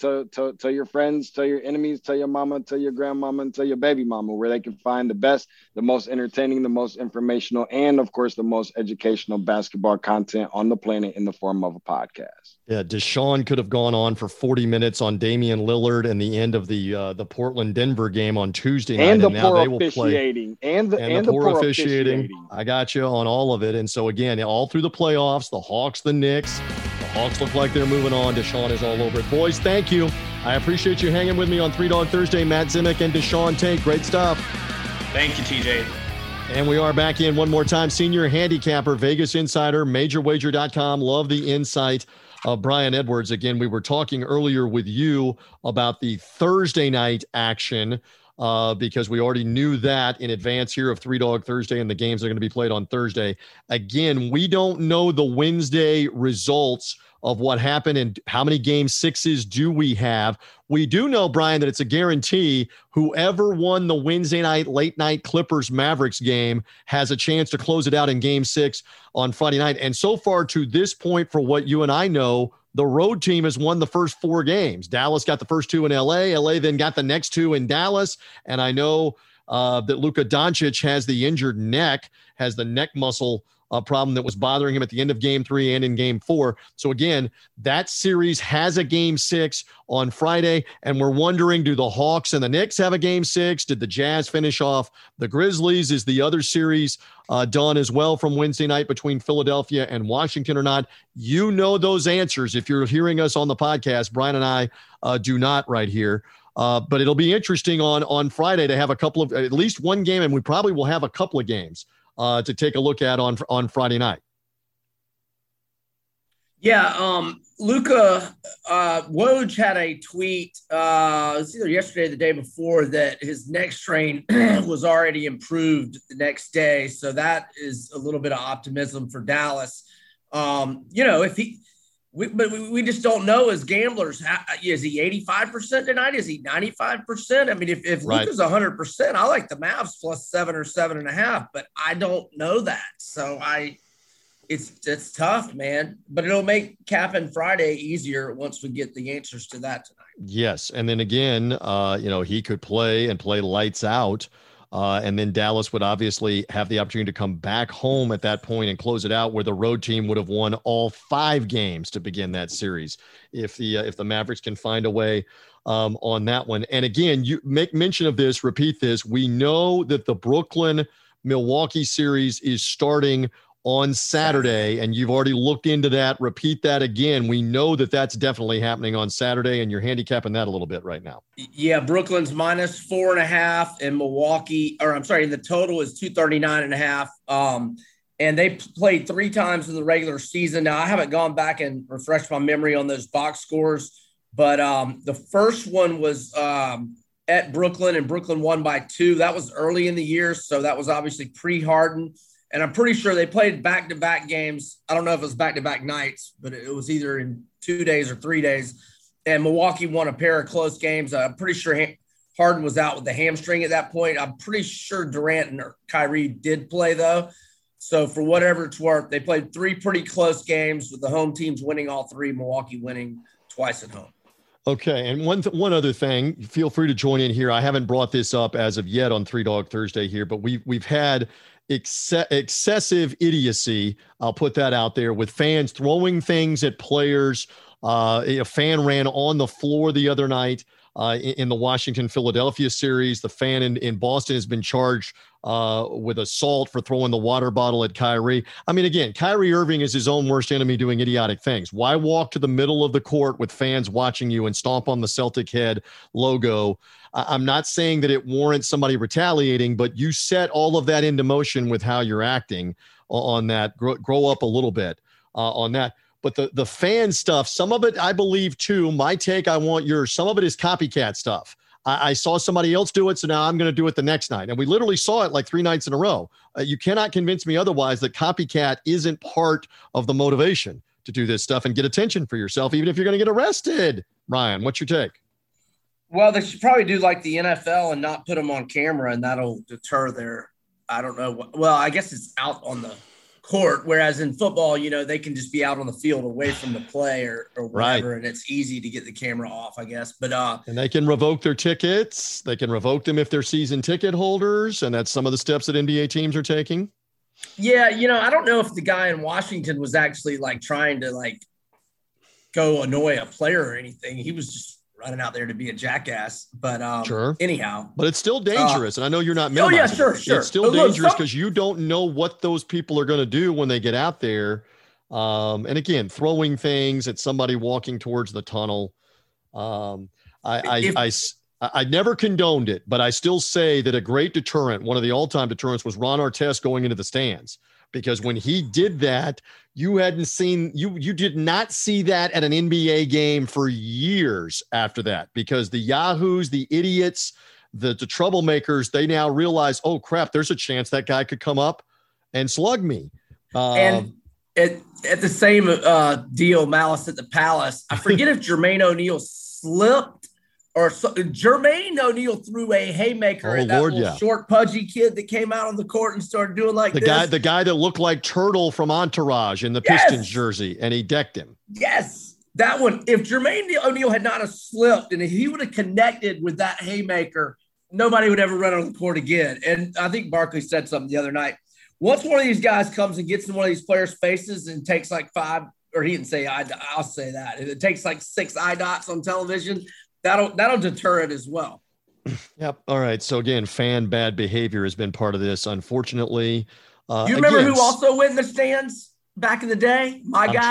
tell your friends, tell your enemies, tell your mama, tell your grandmama, and tell your baby mama, where they can find the best, the most entertaining, the most informational, and of course, the most educational basketball content on the planet in the form of a podcast. Yeah, Deshaun could have gone on for 40 minutes on Damian Lillard and the end of the Portland-Denver game on Tuesday night. And the now poor they will officiating. Play. And the poor officiating. I got you on all of it. And so, again, all through the playoffs, the Hawks, the Knicks. The Hawks look like they're moving on. Deshaun is all over it. Boys, thank you. I appreciate you hanging with me on Three Dog Thursday. Matt Zemek and Deshaun Tate. Great stuff. Thank you, TJ. And we are back in one more time. Senior handicapper, Vegas Insider, MajorWager.com. Love the insight of Brian Edwards. Again, we were talking earlier with you about the Thursday night action because we already knew that in advance here of Three Dog Thursday, and the games are going to be played on Thursday. Again, we don't know the Wednesday results of what happened and how many game sixes do we have. We do know, Brian, that it's a guarantee whoever won the Wednesday night, late night Clippers-Mavericks game has a chance to close it out in game 6 on Friday night. And so far to this point, for what you and I know, the road team has won the first 4 games. Dallas got the first 2 in LA. LA then got the next 2 in Dallas. And I know that Luka Doncic has the injured neck, has the neck muscle problem that was bothering him at the end of game 3 and in game 4. So again, that series has a game 6 on Friday. And we're wondering, do the Hawks and the Knicks have a game 6? Did the Jazz finish off the Grizzlies? Is the other series done as well from Wednesday night between Philadelphia and Washington or not? You know those answers. If you're hearing us on the podcast, Brian and I do not right here. But it'll be interesting on Friday to have a couple of, at least one game, and we probably will have a couple of games to take a look at on Friday night. Yeah, Luka Woj had a tweet, it was either yesterday or the day before, that his neck strain was already improved the next day. So that is a little bit of optimism for Dallas. If we just don't know as gamblers. Is he 85% tonight? Is he 95%? I mean, if right. Luka's 100%, I like the Mavs plus 7 or 7.5, but I don't know that. So it's tough, man. But it'll make capping Friday easier once we get the answers to that tonight. Yes, and then again, he could play lights out. And then Dallas would obviously have the opportunity to come back home at that point and close it out, where the road team would have won all 5 games to begin that series if the Mavericks can find a way on that one. And again, you make mention of this, repeat this. We know that the Brooklyn-Milwaukee series is starting on Saturday, and you've already looked into that. Repeat that again. We know that that's definitely happening on Saturday, and you're handicapping that a little bit right now. Yeah, Brooklyn's minus 4.5, and the total is 239.5. And they played 3 times in the regular season. Now, I haven't gone back and refreshed my memory on those box scores, but the first one was at Brooklyn, and Brooklyn won by 2. That was early in the year, so that was obviously pre-Harden. And I'm pretty sure they played back-to-back games. I don't know if it was back-to-back nights, but it was either in 2 days or 3 days. And Milwaukee won a pair of close games. I'm pretty sure Harden was out with the hamstring at that point. I'm pretty sure Durant and Kyrie did play, though. So for whatever it's worth, they played 3 pretty close games with the home teams winning all 3, Milwaukee winning twice at home. Okay, and one other thing, feel free to join in here. I haven't brought this up as of yet on Three Dog Thursday here, but we've had excessive idiocy. I'll put that out there with fans throwing things at players. A fan ran on the floor the other night in the Washington-Philadelphia series. The fan in Boston has been charged with assault for throwing the water bottle at Kyrie. I mean, again, Kyrie Irving is his own worst enemy doing idiotic things. Why walk to the middle of the court with fans watching you and stomp on the Celtic head logo? I'm not saying that it warrants somebody retaliating, but you set all of that into motion with how you're acting on that. Grow up a little bit on that. But the fan stuff, some of it, I believe, too, my take, I want yours. Some of it is copycat stuff. I saw somebody else do it, so now I'm going to do it the next night. And we literally saw it like 3 nights in a row. You cannot convince me otherwise that copycat isn't part of the motivation to do this stuff and get attention for yourself, even if you're going to get arrested. Ryan, what's your take? Well, they should probably do like the NFL and not put them on camera, and that'll deter their, I don't know. Well, I guess it's out on the court, whereas in football, they can just be out on the field away from the play or whatever, right. And it's easy to get the camera off, I guess. But and they can revoke their tickets. They can revoke them if they're season ticket holders, and that's some of the steps that NBA teams are taking. Yeah, I don't know if the guy in Washington was actually like trying to like go annoy a player or anything. He was just running out there to be a jackass, but sure. Anyhow, but it's still dangerous, and I know you're not. Oh yeah, sure. It's still dangerous because you don't know what those people are going to do when they get out there. And again, throwing things at somebody walking towards the tunnel. I never condoned it, but I still say that a great deterrent, one of the all-time deterrents, was Ron Artest going into the stands. Because when he did that, you did not see that at an NBA game for years after that, because the yahoos, the idiots, the troublemakers, they now realize, oh crap, there's a chance that guy could come up and slug me. And at the same deal, Malice at the Palace, I forget if Jermaine O'Neal slipped or Jermaine O'Neal threw a haymaker at that little short, pudgy kid that came out on the court and started doing like this. The guy that looked like Turtle from Entourage in the Pistons jersey, and he decked him. Yes, that one. If Jermaine O'Neal had not have slipped and if he would have connected with that haymaker, nobody would ever run on the court again. And I think Barkley said something the other night. Once one of these guys comes and gets in one of these players' faces and takes like 5, or he didn't say I'll say that. If it takes like 6 eye dots on television, that'll deter it as well. Yep. All right. So again, fan bad behavior has been part of this, unfortunately. You remember who also went in the stands back in the day?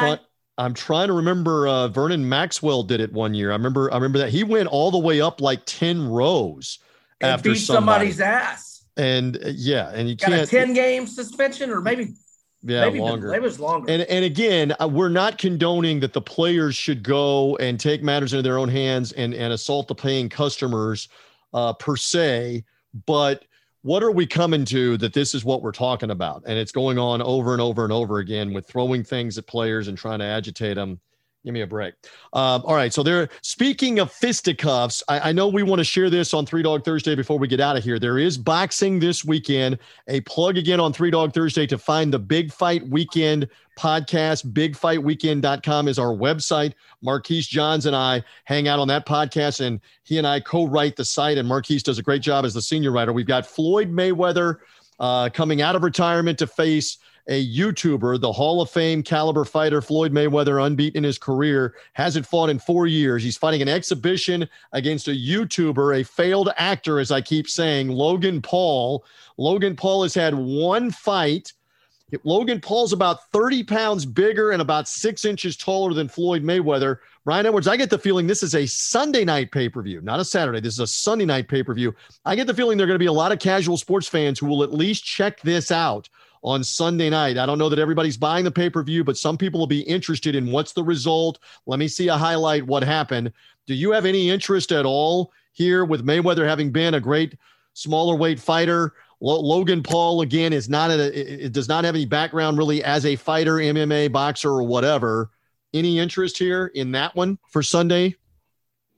I'm trying to remember. Vernon Maxwell did it one year. I remember that he went all the way up like 10 rows and after beat somebody's ass. And and you got can't a 10-game suspension, or maybe longer. Maybe it was longer. And again, we're not condoning that the players should go and take matters into their own hands and assault the paying customers per se. But what are we coming to that this is what we're talking about? And it's going on over and over and over again with throwing things at players and trying to agitate them. Give me a break. All right. So speaking of fisticuffs, I know we want to share this on Three Dog Thursday before we get out of here. There is boxing this weekend. A plug again on Three Dog Thursday to find the Big Fight Weekend podcast. BigFightWeekend.com is our website. Marquise Johns and I hang out on that podcast, and he and I co-write the site, and Marquise does a great job as the senior writer. We've got Floyd Mayweather coming out of retirement to face a YouTuber, the Hall of Fame caliber fighter, Floyd Mayweather, unbeaten in his career, hasn't fought in 4 years. He's fighting an exhibition against a YouTuber, a failed actor, as I keep saying, Logan Paul. Logan Paul has had one fight. Logan Paul's about 30 pounds bigger and about 6 inches taller than Floyd Mayweather. Ryan Edwards, I get the feeling this is a Sunday night pay-per-view, not a Saturday. This is a Sunday night pay-per-view. I get the feeling there are going to be a lot of casual sports fans who will at least check this out on Sunday night. I don't know that everybody's buying the pay-per-view, but some people will be interested in what's the result. Let me see a highlight, what happened. Do you have any interest at all here with Mayweather having been a great smaller weight fighter? Logan Paul, again, it does not have any background really as a fighter, MMA, boxer, or whatever. Any interest here in that one for Sunday?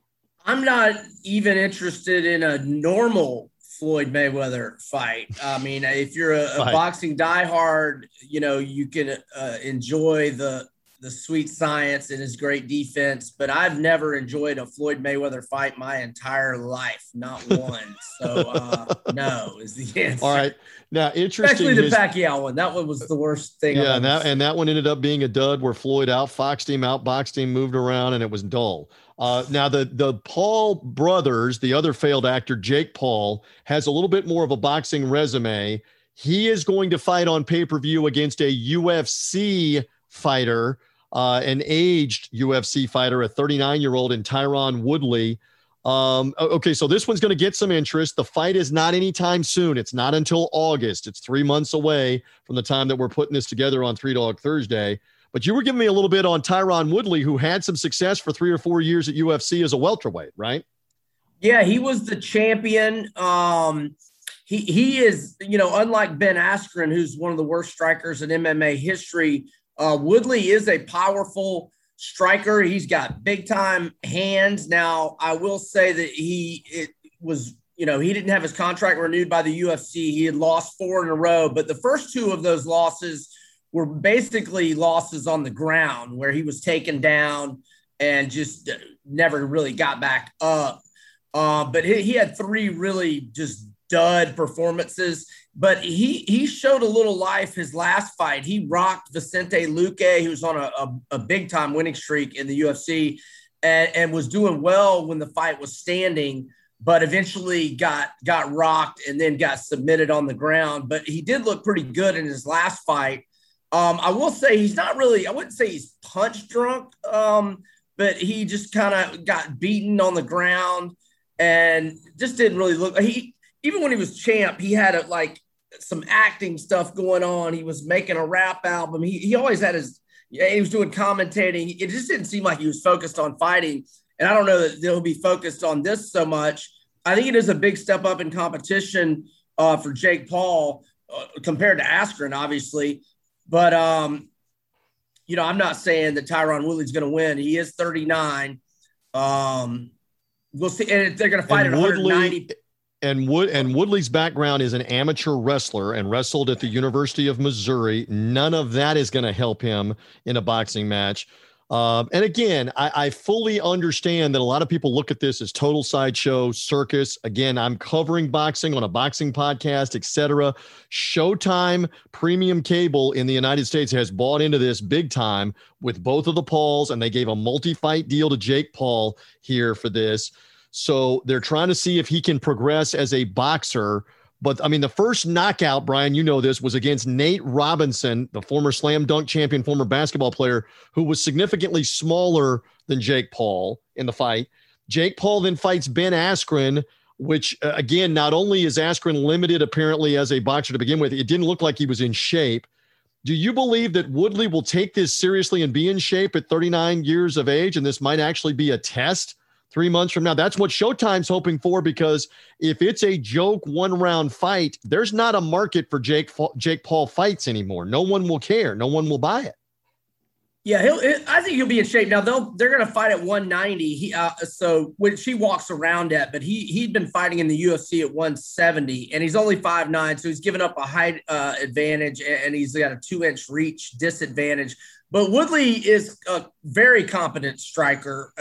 I'm not even interested in a normal Floyd Mayweather fight. I mean, if you're a boxing diehard, you can enjoy the sweet science and his great defense, but I've never enjoyed a Floyd Mayweather fight my entire life. Not one. So no is the answer. All right. Now, interesting. Especially the Pacquiao one. That one was the worst thing. Yeah. And that one ended up being a dud where Floyd outfoxed him, outboxed him, moved around, and it was dull. Now the Paul brothers, the other failed actor, Jake Paul, has a little bit more of a boxing resume. He is going to fight on pay-per-view against a UFC fighter, an aged UFC fighter, a 39-year-old in Tyron Woodley. Okay, so this one's going to get some interest. The fight is not anytime soon. It's not until August. It's 3 months away from the time that we're putting this together on Three Dog Thursday. But you were giving me a little bit on Tyron Woodley, who had some success for 3 or 4 years at UFC as a welterweight, right? Yeah, he was the champion. He is, unlike Ben Askren, who's one of the worst strikers in MMA history, Woodley is a powerful striker. He's got big time hands. Now, I will say that he didn't have his contract renewed by the UFC. He had lost 4 in a row, but the first 2 of those losses were basically losses on the ground where he was taken down and just never really got back up. But he had 3 really just dud performances, but he showed a little life his last fight. He rocked Vicente Luque, who's on a big time winning streak in the UFC and was doing well when the fight was standing, but eventually got rocked and then got submitted on the ground. But he did look pretty good in his last fight. I will say he's not really, I wouldn't say he's punch drunk, but he just kind of got beaten on the ground and just didn't really look. Even when he was champ, he had some acting stuff going on. He was making a rap album. He always had he was doing commentating. It just didn't seem like he was focused on fighting. And I don't know that he'll be focused on this so much. I think it is a big step up in competition for Jake Paul compared to Askren, obviously. But, I'm not saying that Tyron Woodley's going to win. He is 39. We'll see. And they're going to fight at 190. And Woodley's background is an amateur wrestler and wrestled at the University of Missouri. None of that is going to help him in a boxing match. And again, I fully understand that a lot of people look at this as total sideshow, circus. Again, I'm covering boxing on a boxing podcast, etc. Showtime premium cable in the United States has bought into this big time with both of the Pauls, and they gave a multi-fight deal to Jake Paul here for this. So they're trying to see if he can progress as a boxer. But, I mean, the first knockout, Brian, you know this, was against Nate Robinson, the former slam dunk champion, former basketball player, who was significantly smaller than Jake Paul in the fight. Jake Paul then fights Ben Askren, which, again, not only is Askren limited apparently as a boxer to begin with, it didn't look like he was in shape. Do you believe that Woodley will take this seriously and be in shape at 39 years of age, and this might actually be a test 3 months from now? That's what Showtime's hoping for, because if it's a joke 1-round fight, there's not a market for Jake Paul fights anymore. No one will care. No one will buy it. Yeah, I think he'll be in shape. Now, they're going to fight at 190, so which he walks around at, but he'd been fighting in the UFC at 170, and he's only 5'9", so he's given up a height advantage, and he's got a 2-inch reach disadvantage. But Woodley is a very competent striker.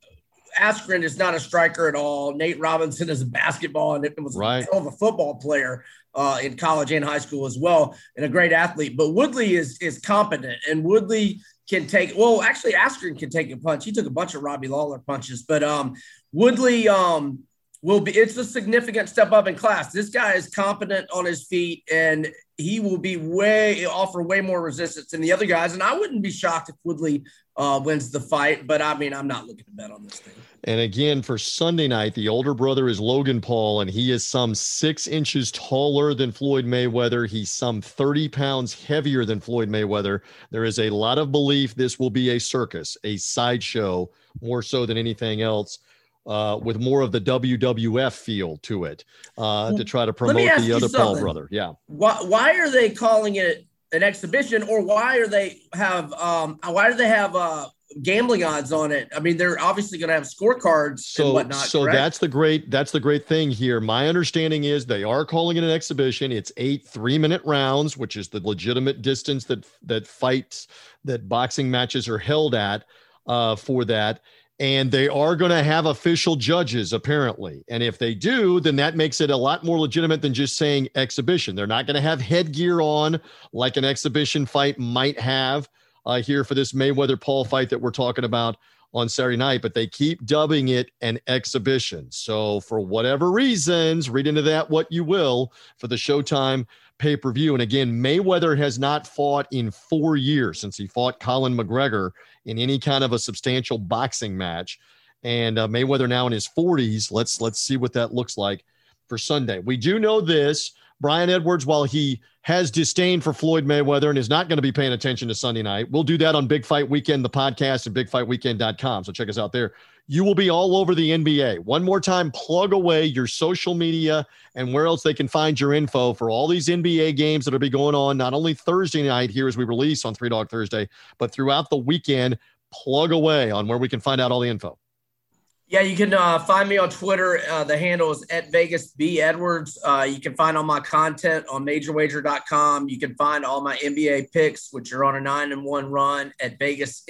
Askren is not a striker at all. Nate Robinson is a basketball and was a hell of a football player in college and high school as well, and a great athlete. But Woodley is competent, and Woodley can take – well, actually, Askren can take a punch. He took a bunch of Robbie Lawler punches. But Woodley will be – it's a significant step up in class. This guy is competent on his feet, and he will be offer way more resistance than the other guys. And I wouldn't be shocked if Woodley wins the fight. But, I mean, I'm not looking to bet on this thing. And again, for Sunday night, the older brother is Logan Paul, and he is some 6 inches taller than Floyd Mayweather. He's some 30 pounds heavier than Floyd Mayweather. There is a lot of belief this will be a circus, a sideshow, more so than anything else, with more of the WWF feel to it, to try to promote the other Paul brother. Yeah. Why are they calling it an exhibition, or why do they have gambling odds on it. I mean, they're obviously going to have scorecards and whatnot. So correct? that's the great thing here. My understanding is they are calling it an exhibition. It's 8 3-minute rounds, which is the legitimate distance that boxing matches are held at for that. And they are going to have official judges, apparently. And if they do, then that makes it a lot more legitimate than just saying exhibition. They're not going to have headgear on like an exhibition fight might have here for this Mayweather-Paul fight that we're talking about on Saturday night, but they keep dubbing it an exhibition. So for whatever reasons, read into that what you will for the Showtime pay-per-view. And again, Mayweather has not fought in 4 years since he fought Colin McGregor in any kind of a substantial boxing match. And Mayweather now in his 40s. Let's see what that looks like for Sunday. We do know this. Brian Edwards, while he has disdain for Floyd Mayweather and is not going to be paying attention to Sunday night, we'll do that on Big Fight Weekend, the podcast, and bigfightweekend.com. So check us out there. You will be all over the NBA. One more time, plug away your social media and where else they can find your info for all these NBA games that will be going on, not only Thursday night here as we release on 3 Dog Thursday, but throughout the weekend. Plug away on where we can find out all the info. Yeah, you can find me on Twitter. The handle is @VegasBEdwards. You can find all my content on MajorWager.com. You can find all my NBA picks, which are on a 9-1 run at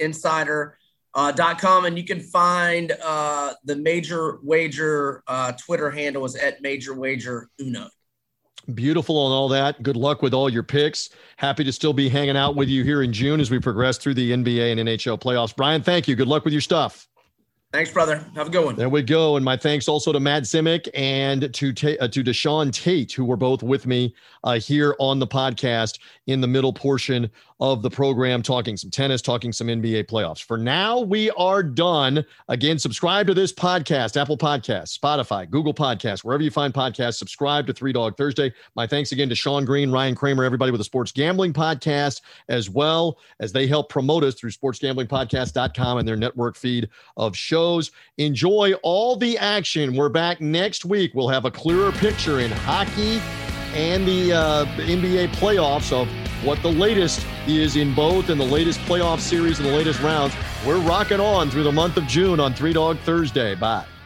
VegasInsider.com. And you can find the Major Wager Twitter handle is @MajorWagerUno. Beautiful on all that. Good luck with all your picks. Happy to still be hanging out with you here in June as we progress through the NBA and NHL playoffs. Brian, thank you. Good luck with your stuff. Thanks, brother. Have a good one. There we go. And my thanks also to Matt Simic and to Deshaun Tate, who were both with me here on the podcast in the middle portion of the program, talking some tennis, talking some NBA playoffs. For now, we are done. Again, subscribe to this podcast, Apple Podcasts, Spotify, Google Podcasts, wherever you find podcasts. Subscribe to 3 Dog Thursday. My thanks again to Sean Green, Ryan Kramer, everybody with the Sports Gambling Podcast, as well as they help promote us through sportsgamblingpodcast.com and their network feed of shows. Enjoy all the action. We're back next week. We'll have a clearer picture in hockey and the NBA playoffs of what the latest is in both and the latest playoff series and the latest rounds. We're rocking on through the month of June on 3 Dog Thursday. Bye.